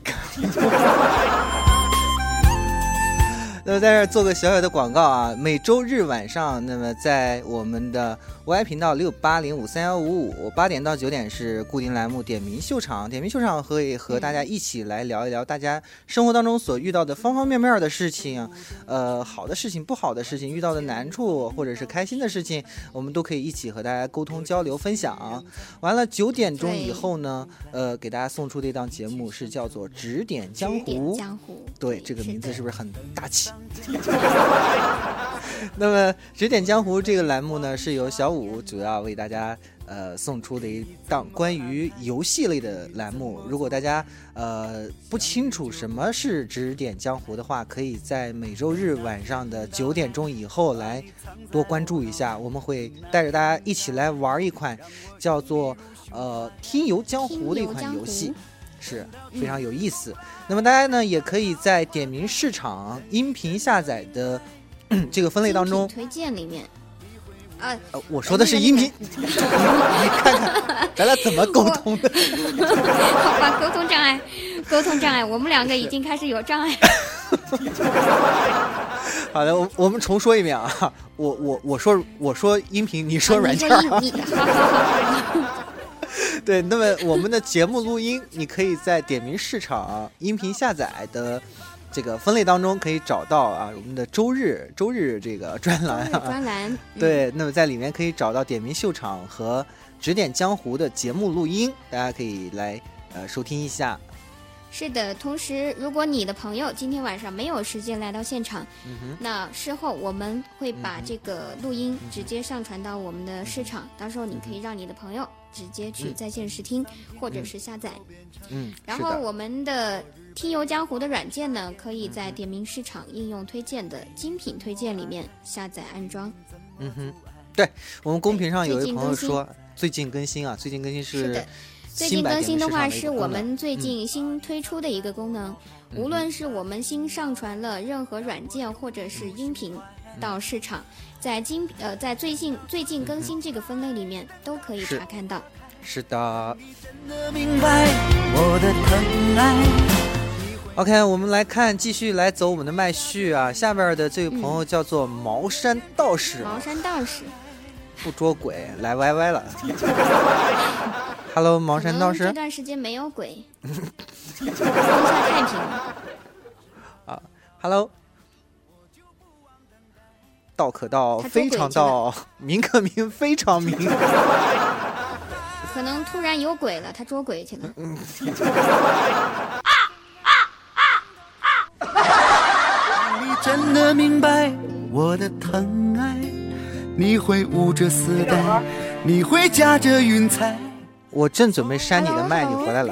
那么在这儿做个小小的广告啊，每周日晚上，那么在我们的 Y 频道六八零五三幺五五八点到九点是固定栏目点名秀场，点名秀场会和大家一起来聊一聊大家生活当中所遇到的方方面面的事情，呃，好的事情、不好的事情、遇到的难处或者是开心的事情，我们都可以一起和大家沟通交流分享。完了九点钟以后呢，呃，给大家送出的一档节目是叫做指点江湖。 指点江湖， 对，这个名字是不是很大气？那么指点江湖这个栏目呢，是由小五主要为大家呃送出的一档关于游戏类的栏目。如果大家呃不清楚什么是指点江湖的话，可以在每周日晚上的九点钟以后来多关注一下，我们会带着大家一起来玩一款叫做呃听游江湖的一款游戏，是非常有意思、嗯、那么大家呢也可以在点名市场音频下载的这个分类当中推荐里面啊、 呃，我说的是音频，你看看咱俩怎么沟通的？ 好吧，沟通障碍，沟通障碍，我们两个已经开始有障碍。 好的，我我们重说一遍啊，我我我说我说音频，你说软件、啊。 你说好好好好。 对，那么我们的节目录音，你可以在点名市场音频下载的这个分类当中可以找到啊，我们的周日周日这个专栏、啊， 专栏对，那么在里面可以找到点名秀场和指点江湖的节目录音，大家可以来呃收听一下。 是的，同时如果你的朋友今天晚上没有时间来到现场、嗯、那事后我们会把这个录音直接上传到我们的市场、嗯、到时候你可以让你的朋友直接去在线试听、嗯、或者是下载。 嗯， 然后我们的听游江湖的软件呢，可以在点名市场应用推荐的精品推荐里面下载安装。 嗯哼，对，我们公屏上有一个朋友说最近更新啊，最近更新是。 是的，最近更新的话是我们最近新推出的一个功能、嗯、无论是我们新上传了任何软件或者是音频到市场，在今呃在最近最近更新这个分类里面都可以查看到。 是的。OK， 我们来看，继续来走我们的麦序啊。下边的这位朋友叫做茅山道士、 嗯、茅山道士不捉鬼来歪歪了。Hello， 茅山道士。 这段时间没有鬼，天下太平了。 啊 ，Hello， 道可道，非常道；名可名，非常名。 可能突然有鬼了，他捉鬼去了。嗯。 你真的明白我的疼爱，你会捂着丝带，你会夹着云彩。 我正准备删你的麦， Hello, 你回来了。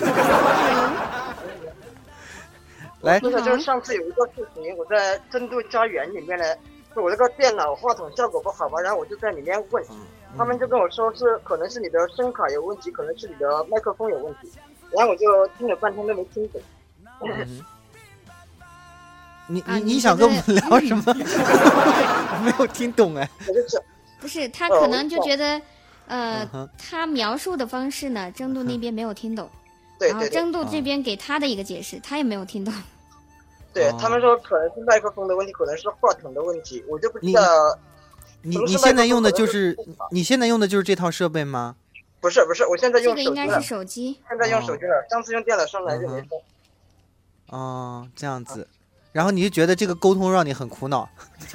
来， 不是，就是上次有一个视频，我在深度家园里面呢，我这个电脑话筒效果不好嘛，然后我就在里面问，嗯、他们就跟我说是可能是你的声卡有问题，可能是你的麦克风有问题，然后我就听了半天都没听懂。 嗯、你你、啊、你想跟我们聊什么？没有听懂哎。 不是，他可能就觉得。呃、uh-huh. 他描述的方式呢，真度那边没有听懂， 对、uh-huh. 然后真度这边给他的一个解释， uh-huh. 他也没有听懂。 对、uh-huh. 他们说可能是麦克风的问题，可能是话筒的问题，我就不知道。 你你现在用的就是你现在用的就是这套设备吗？ 不是不是，我现在用手机了。 这个应该是手机。 现在用手机了， uh-huh. 上次用电脑上来就没事。 哦、uh-huh. ，这样子， uh-huh. 然后你就觉得这个沟通让你很苦恼。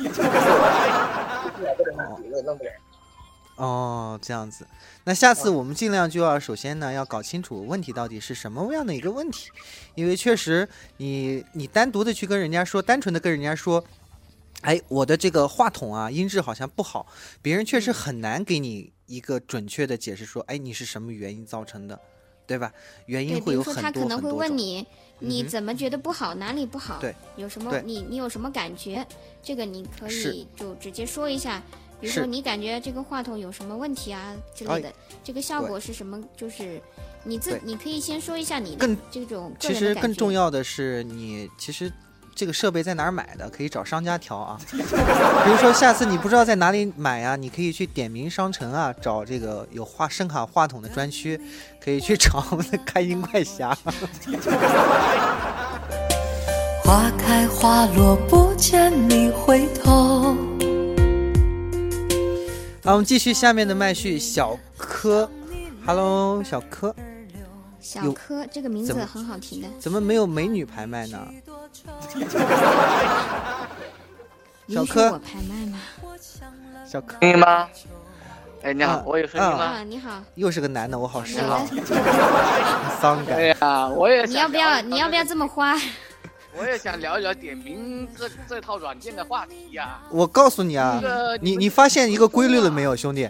哦，这样子，那下次我们尽量就要首先呢要搞清楚问题到底是什么样的一个问题，因为确实你你单独的去跟人家说，单纯的跟人家说，哎，我的这个话筒啊音质好像不好，别人确实很难给你一个准确的解释说，哎，你是什么原因造成的，对吧？原因会有很多很多种。 他可能会问你，你怎么觉得不好，哪里不好？ 对， 有什么你你有什么感觉？这个你可以就直接说一下。比如说你感觉这个话筒有什么问题啊之类的，这个效果是什么？就是你自你可以先说一下你的这种个人的感觉。 其实更重要的是你其实这个设备在哪儿买的，可以找商家调啊。比如说下次你不知道在哪里买啊，你可以去点名商城啊，找这个有话声卡话筒的专区，可以去找我们的开心快侠。 花开花落不见你回头。 好，我们继续下面的麦序。小柯 ，Hello， 小柯， 小柯这个名字很好听的。 怎么没有美女排麦呢？小柯， 我排麦吗？ 小柯， 声音吗？哎，你好， 啊、 我有声音吗、 啊？你好， 又是个男的，我好失望，伤感。 对呀、啊，我也想。 你要不要？你要不要这么花？ 我也想聊一聊点名这这套软件的话题呀、啊。 我告诉你啊，这个、你你发现一个规律了没有，兄弟？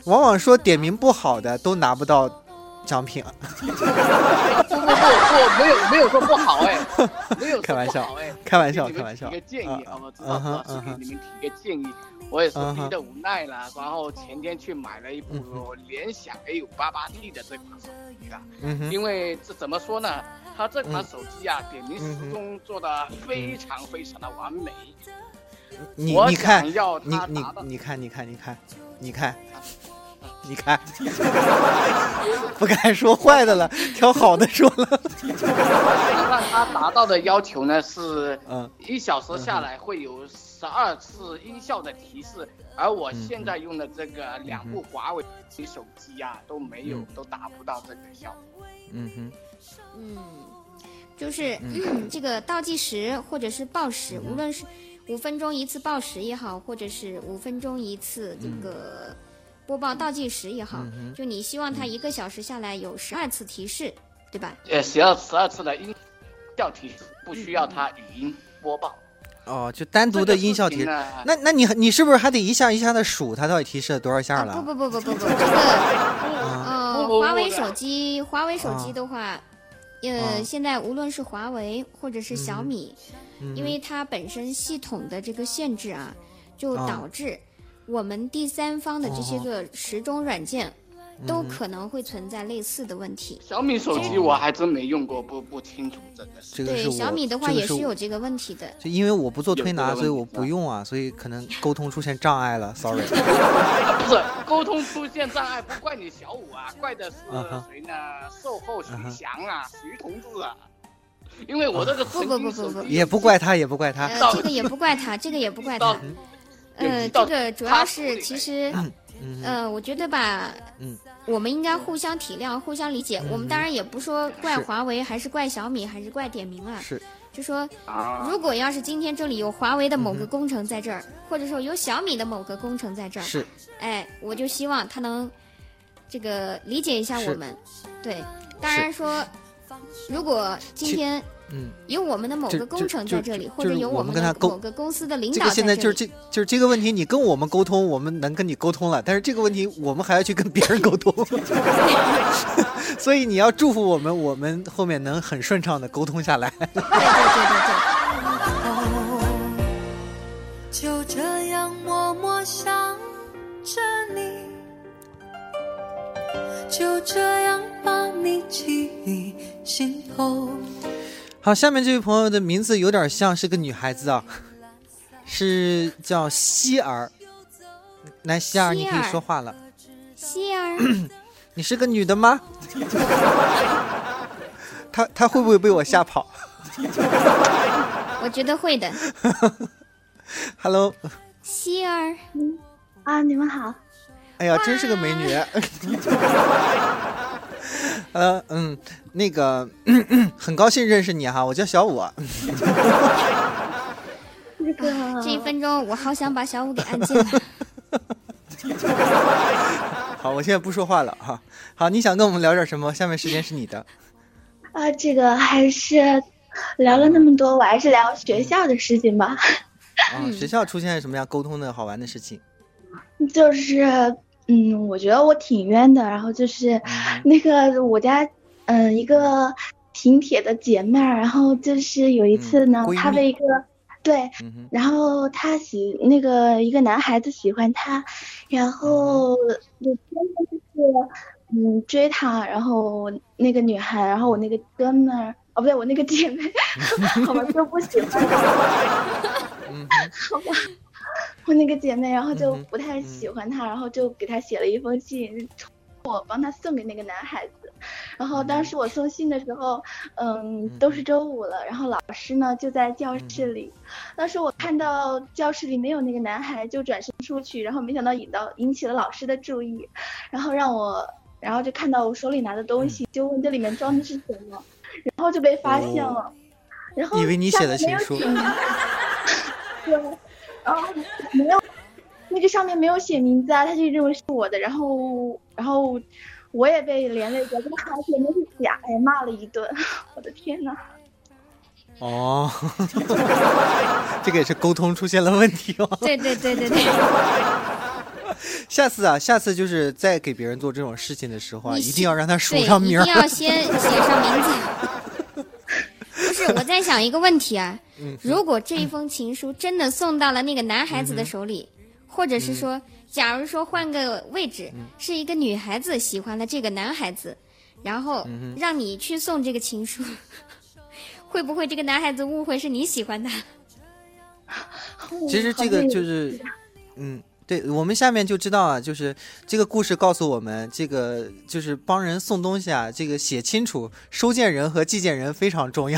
往往说点名不好的都拿不到奖品。 不不不不，没有没有说不好哎，没有开玩笑哎， 开玩笑开玩笑。 提个建议啊，我知道主要是给你们提个建议，我也是逼得无奈了，然后前天去买了一部联想 A 五八八 T 的这款手机了，因为这怎么说呢？它这款手机啊，点名时钟做的非常非常的完美。 你你看，你你你看你看你看你看你看，不敢说坏的了，挑好的说了。 让它达到的要求呢是，一小时下来会有十二次音效的提示，而我现在用的这个两部华为手机啊都没有，都达不到这个效果。 嗯哼， 嗯，就是嗯这个倒计时或者是报时，无论是五分钟一次报时也好，或者是五分钟一次这个播报倒计时也好，嗯、就你希望它一个小时下来有十二次提示，对吧？ 呃，十二十二次的音效提示，不需要它语音播报。 哦，就单独的音效提示。那那你你是不是还得一下一下的数它到底提示了多少下了？ 啊、不不不不不不，这个呃，华为手机，华为手机的话，啊、呃、啊，现在无论是华为或者是小米，嗯、因为它本身系统的这个限制啊，就导致我们第三方的这些个时钟软件。啊都可能会存在类似的问题。 小米手机我还真没用过，不不清楚这个。 这个是对小米的话也是有这个问题的。 就因为我不做推拿，所以我不用啊，所以可能沟通出现障碍了 ，sorry。 不是沟通出现障碍，不怪你小五啊，怪的是谁呢？售后许翔啊，徐同志啊。因为我这个不不不不不， 也不怪他，也不怪他， 呃、这个也不怪他，这个也不怪他。呃，这个主要是其实。嗯、呃，我觉得吧，嗯，我们应该互相体谅、互相理解。嗯、我们当然也不说怪华为，还是怪小米，还是怪点名啊。 是， 就说，如果要是今天这里有华为的某个工程在这儿，嗯、或者说有小米的某个工程在这儿， 是， 哎，我就希望他能这个理解一下我们。对，当然说，如果今天。嗯，有我们的某个工程在这里，或者有我们的某个公司的领导在这里。 这个现在就是这就是这个问题，你跟我们沟通，我们能跟你沟通了，但是这个问题我们还要去跟别人沟通，所以你要祝福我们，我们后面能很顺畅的沟通下来。对对对对对。就这样默默想着你，就这样把你记忆心头。 好，下面这位朋友的名字有点像是个女孩子啊，是叫希儿。来，希儿，你可以说话了。 希儿， 你是个女的吗？她她会不会被我吓跑？ 我觉得会的。 Hello， 希儿， 嗯啊，你们好。 哎呀，真是个美女。呃嗯，那个嗯嗯很高兴认识你哈，我叫小五。 那个这一分钟，我好想把小五给按进来。 好，我现在不说话了哈。好，你想跟我们聊点什么？下面时间是你的。 啊，这个还是聊了那么多，我还是聊学校的事情吧。 啊，学校出现什么样沟通的好玩的事情？ 就是。嗯，我觉得我挺冤的，然后就是那个我家嗯、呃、一个挺铁的姐妹儿，然后就是有一次呢，嗯、她被一个对、嗯，然后她喜那个一个男孩子喜欢她，然后就真的就是嗯追她，然后那个女孩，然后我那个哥们儿哦不对，我那个姐妹，好吧就不喜欢她，嗯，好吧。我那个姐妹，然后就不太喜欢他、嗯，然后就给他写了一封信，我帮他送给那个男孩子。然后当时我送信的时候，嗯，都是周五了，然后老师呢就在教室里。当时我看到教室里没有那个男孩，就转身出去，然后没想到引到引起了老师的注意，然后让我，然后就看到我手里拿的东西，就问这里面装的是什么，然后就被发现了。哦、然后以为你写的情书。 对。然后没有，那个上面没有写名字啊，他就认为是我的，然后，然后我也被连累着，这个孩子那是假，哎，骂了一顿，我的天哪！ 哦，这个也是沟通出现了问题哦。 对对对对对。 下次啊，下次就是在给别人做这种事情的时候啊，一定要让他署上名， 一定要先写上名字。不是，我在想一个问题啊，嗯、如果这一封情书真的送到了那个男孩子的手里，嗯、或者是说，假如说换个位置，嗯、是一个女孩子喜欢了这个男孩子，然后让你去送这个情书，嗯、会不会这个男孩子误会是你喜欢他？ 其实这个就是，嗯。对，我们下面就知道啊，就是这个故事告诉我们，这个就是帮人送东西啊，这个写清楚收件人和寄件人非常重要。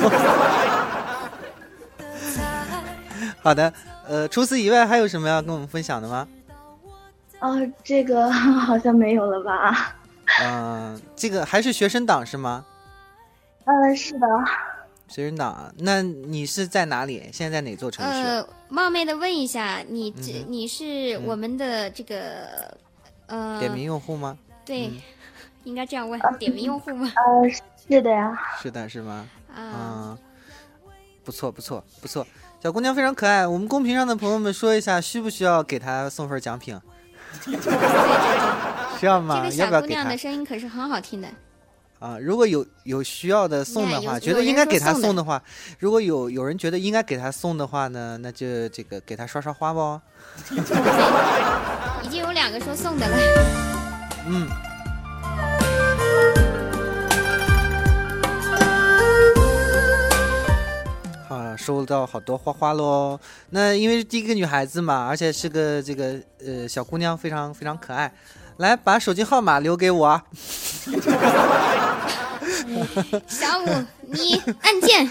好的，呃，除此以外还有什么要跟我们分享的吗？ 哦，这个好像没有了吧？ 嗯、呃，这个还是学生党是吗？ 呃，是的。 学生党，那你是在哪里？现在在哪座城市？ 呃，冒昧的问一下，你这、嗯、你是我们的这个、嗯、呃点名用户吗？ 对，嗯、应该这样问，点名用户吗？ 呃，是的呀。 是的，是吗？ 啊、 嗯，不错，不错，不错，小姑娘非常可爱。我们公屏上的朋友们说一下，需不需要给她送份奖品？ 对对对， 需要吗？ 这个小姑娘的声音可是很好听的。 啊，如果有有需要的送的话，觉得应该给他送的话，如果有有人觉得应该给他送的话呢，那就这个给他刷刷花吧。 已经有两个说送的了。 嗯。啊，收到好多花花喽。那因为是第一个女孩子嘛，而且是个这个呃小姑娘，非常非常可爱。来，把手机号码留给我。 小五，你按键。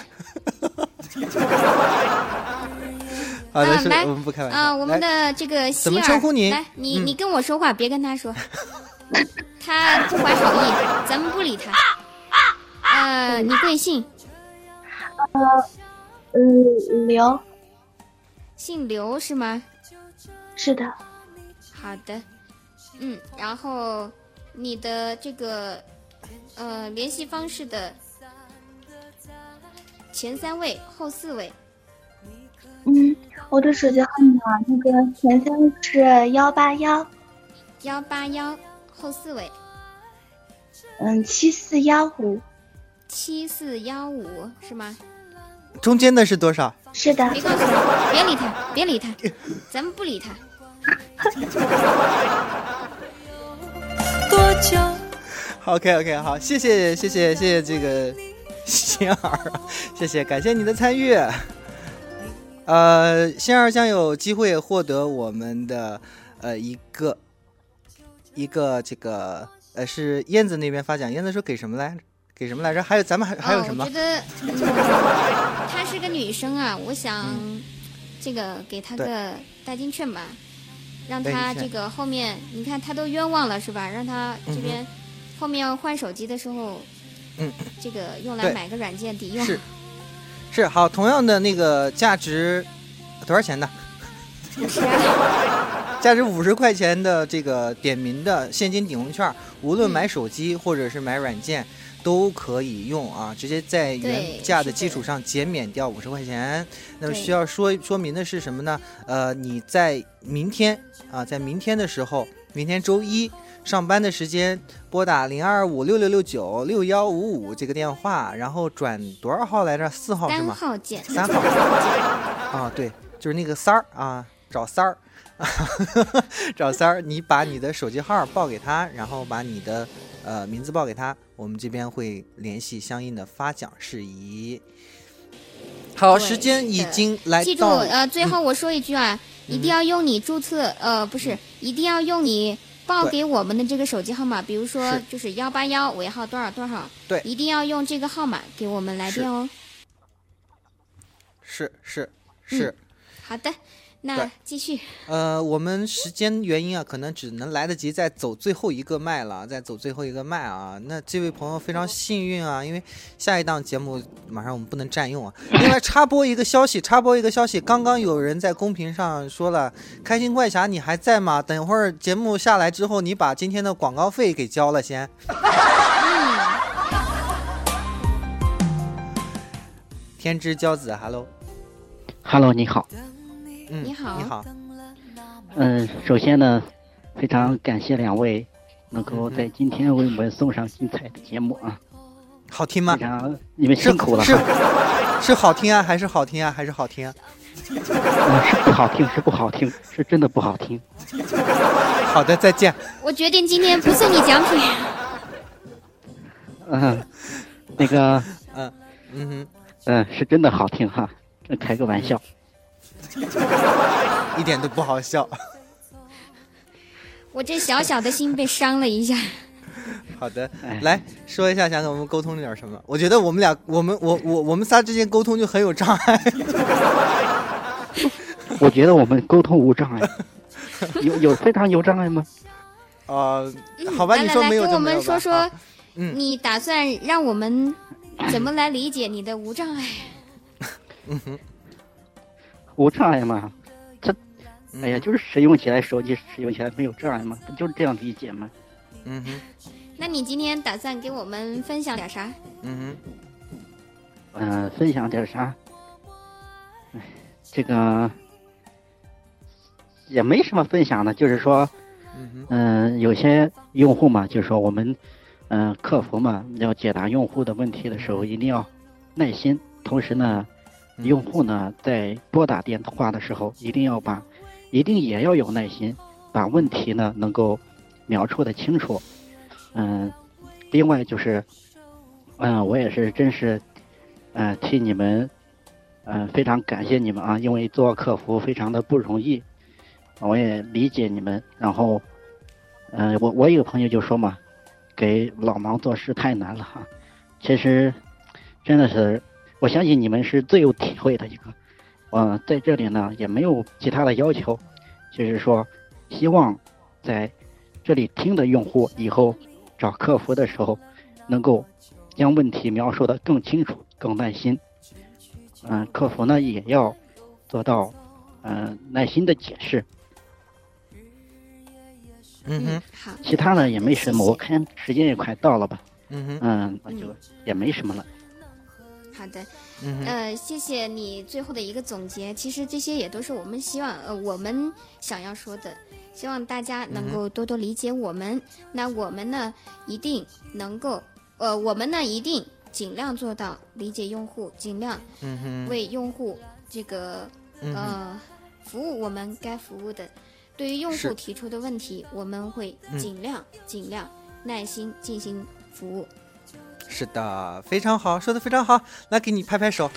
好的， 啊、来， 我们不开玩笑啊，我们的这个希尔， 怎么称呼你？ 来，你、 嗯、 你跟我说话，别跟他说，他不怀好意，咱们不理他。呃，你贵姓？ 呃，呃，刘。 姓刘是吗？ 是的。 好的。嗯，然后你的这个呃联系方式的前三位后四位。 嗯，我的手机号码那个前三位是幺八幺幺八幺，后四位嗯七四幺五七四幺五是吗？ 中间的是多少？ 是的。 别告诉他，别理他，别理他，咱们不理他。 OK OK 好，谢谢谢谢谢谢这个仙儿，谢谢感谢你的参与。呃，仙儿将有机会获得我们的呃一个一个这个呃是燕子那边发奖，燕子说给什么来给什么来着？还有咱们还还有什么？ 哦、我觉得、嗯、她是个女生啊，我想、嗯、这个给她个代金券吧。让他这个后面，你看他都冤枉了是吧？让他这边后面换手机的时候， 嗯， 这个用来买个软件抵用。 是是好，同样的那个价值多少钱的？ 五十啊。 价值五十块钱的这个点名的现金抵用券，无论买手机或者是买软件。嗯都可以用啊，直接在原价的基础上减免掉五十块钱。那么需要说说明的是什么呢？呃，你在明天啊，在明天的时候，明天周一上班的时间，拨打零二五六六六九六幺五五这个电话，然后转多少号来着？四号是吗？ 三号键。 三号。啊，对，就是那个三儿啊，找三儿。找三儿，你把你的手机号报给他，然后把你的呃名字报给他，我们这边会联系相应的发奖事宜。好，时间已经来到， 记住呃，最后我说一句啊，嗯、一定要用你注册呃不是，一定要用你报给我们的这个手机号码，比如说就是幺八幺尾号多少多少， 对， 一定要用这个号码给我们来电哦。 是是是，是嗯、好的。那继续。 呃，我们时间原因啊，可能只能来得及再走最后一个麦了，再走最后一个麦啊。那这位朋友非常幸运啊，因为下一档节目马上我们不能占用啊。另外插播一个消息，插播一个消息，刚刚有人在公屏上说了，开心怪侠你还在吗？等会儿节目下来之后，你把今天的广告费给交了先。嗯、天之骄子 ，Hello。 Hello， 你好。 嗯， 你好， 你好， 嗯，首先呢，非常感谢两位能够在今天为我们送上精彩的节目啊。 好听吗？ 非常，你们辛苦了。 是 是, 是好听啊，还是好听啊，还是好听啊？ 嗯，是不好听，是不好听，是真的不好听。 好的，再见。 我决定今天不送你奖品。 嗯，那个， 嗯嗯哼， 嗯，是真的好听哈，这开个玩笑。 一点都不好笑。 我这小小的心被伤了一下。 好的，来说一下想跟我们沟通点什么。我觉得我们俩，我们我我我们仨之间沟通就很有障碍。 我觉得我们沟通无障碍，有有非常有障碍吗？ 呃，好吧，你说没有就没有吧。来来来，跟我们说说， 嗯， 你打算让我们怎么来理解你的无障碍？ 嗯哼， 无障碍嘛，这，哎呀，就是使用起来手机使用起来没有障碍嘛，不就是这样理解吗？ 嗯哼。 那你今天打算给我们分享点啥？ 嗯哼， 嗯、呃，分享点啥？哎，这个也没什么分享的，就是说，嗯、呃，有些用户嘛，就是说我们，嗯、呃，客服嘛，要解答用户的问题的时候，一定要耐心。同时呢，用户呢在拨打电话的时候，一定要把，一定也要有耐心，把问题呢能够描述的清楚。嗯、呃，另外就是，嗯、呃，我也是真是，呃，替你们，嗯、呃，非常感谢你们啊，因为做客服非常的不容易，我也理解你们。然后，嗯、呃，我我有个朋友就说嘛，给老盲做事太难了哈。其实，真的是，我相信你们是最有体会的一个。嗯、呃，在这里呢也没有其他的要求，就是说，希望在这里听的用户以后找客服的时候，能够将问题描述得更清楚、更耐心。嗯、呃，客服呢也要做到，嗯、呃，耐心的解释。 嗯哼， 好。 其他呢也没什么，我看时间也快到了吧。 嗯哼， 嗯，那就也没什么了。 好的， 嗯呃，谢谢你最后的一个总结。其实这些也都是我们希望，呃，我们想要说的。希望大家能够多多理解我们，嗯、那我们呢一定能够，呃，我们呢一定尽量做到理解用户，尽量为用户这个、 嗯、 呃服务我们该服务的。对于用户提出的问题，我们会尽量、嗯、尽量耐心进行服务。 是的，非常好，说的非常好，来给你拍拍手。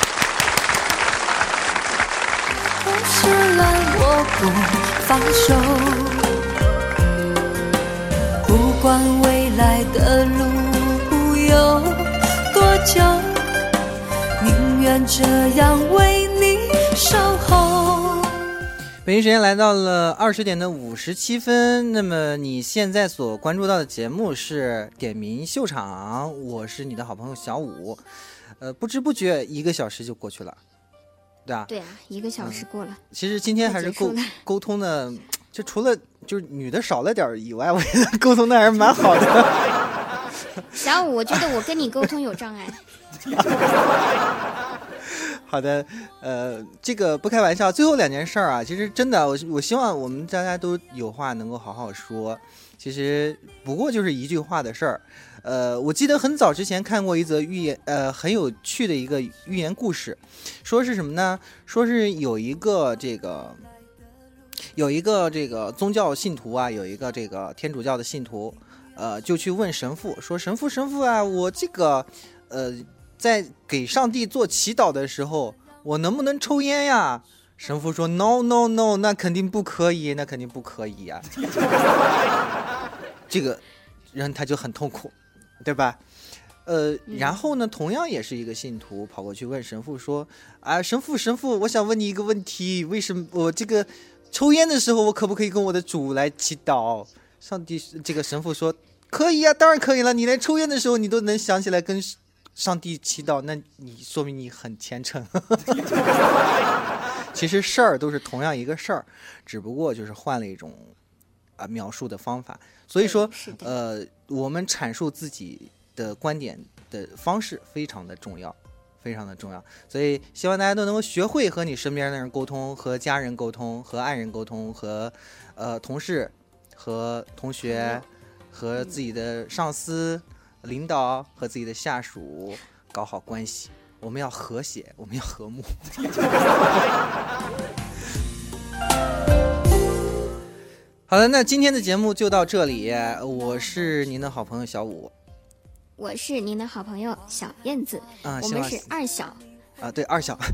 是来我不放手，不管未来的路有多久，宁愿这样为你守候。 北京时间来到了二十点的五十七分，那么你现在所关注到的节目是点名秀场，我是你的好朋友小五。呃，不知不觉一个小时就过去了。对啊， 对啊，一个小时过了。 嗯、其实今天还是沟沟通的，就除了就是女的少了点以外，我觉得沟通的还是蛮好的。 小五，我觉得我跟你沟通有障碍。 好的，呃，这个不开玩笑，最后两件事儿啊，其实真的，我我希望我们大家都有话能够好好说。其实不过就是一句话的事儿。呃，我记得很早之前看过一则寓言，呃，很有趣的一个寓言故事，说是什么呢？说是有一个这个，有一个这个宗教信徒啊，有一个这个天主教的信徒，呃，就去问神父说：“神父，神父啊，我这个，呃，在给上帝做祈祷的时候，我能不能抽烟呀？”神父说 ：“No No No， 那肯定不可以，那肯定不可以呀。”这个人他就很痛苦。对吧？呃，然后呢，同样也是一个信徒跑过去问神父说：“啊，神父，神父，我想问你一个问题，为什么我这个抽烟的时候，我可不可以跟我的主来祈祷？”上帝，这个神父说：“可以啊，当然可以了。你连抽烟的时候你都能想起来跟上帝祈祷，那你说明你很虔诚。”其实事儿都是同样一个事儿，只不过就是换了一种啊描述的方法。所以说，呃，我们阐述自己的观点的方式非常的重要。 非常的重要。所以希望大家都能够学会和你身边的人沟通，和家人沟通，和爱人沟通，和呃同事、和同学、和自己的上司、领导和自己的下属搞好关系。我们要和谐，我们要和睦。好的，那今天的节目就到这里。我是您的好朋友小五， 我是您的好朋友小燕子，啊、我们是二小啊，对，二小。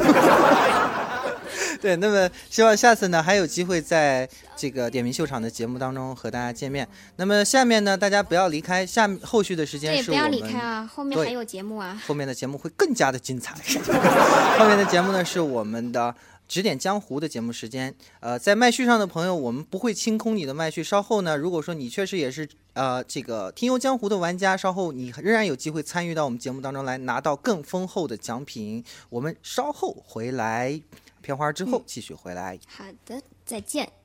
对，那么希望下次呢还有机会在这个点名秀场的节目当中和大家见面。那么下面呢，大家不要离开，下后续的时间是我们对，不要离开啊，后面还有节目啊， 后面的节目会更加的精彩。后面的节目呢是我们的指点江湖的节目时间。呃，在麦序上的朋友，我们不会清空你的麦序。稍后呢，如果说你确实也是呃这个听游江湖的玩家，稍后你仍然有机会参与到我们节目当中来，拿到更丰厚的奖品。我们稍后回来，片花之后继续回来。 好的，再见。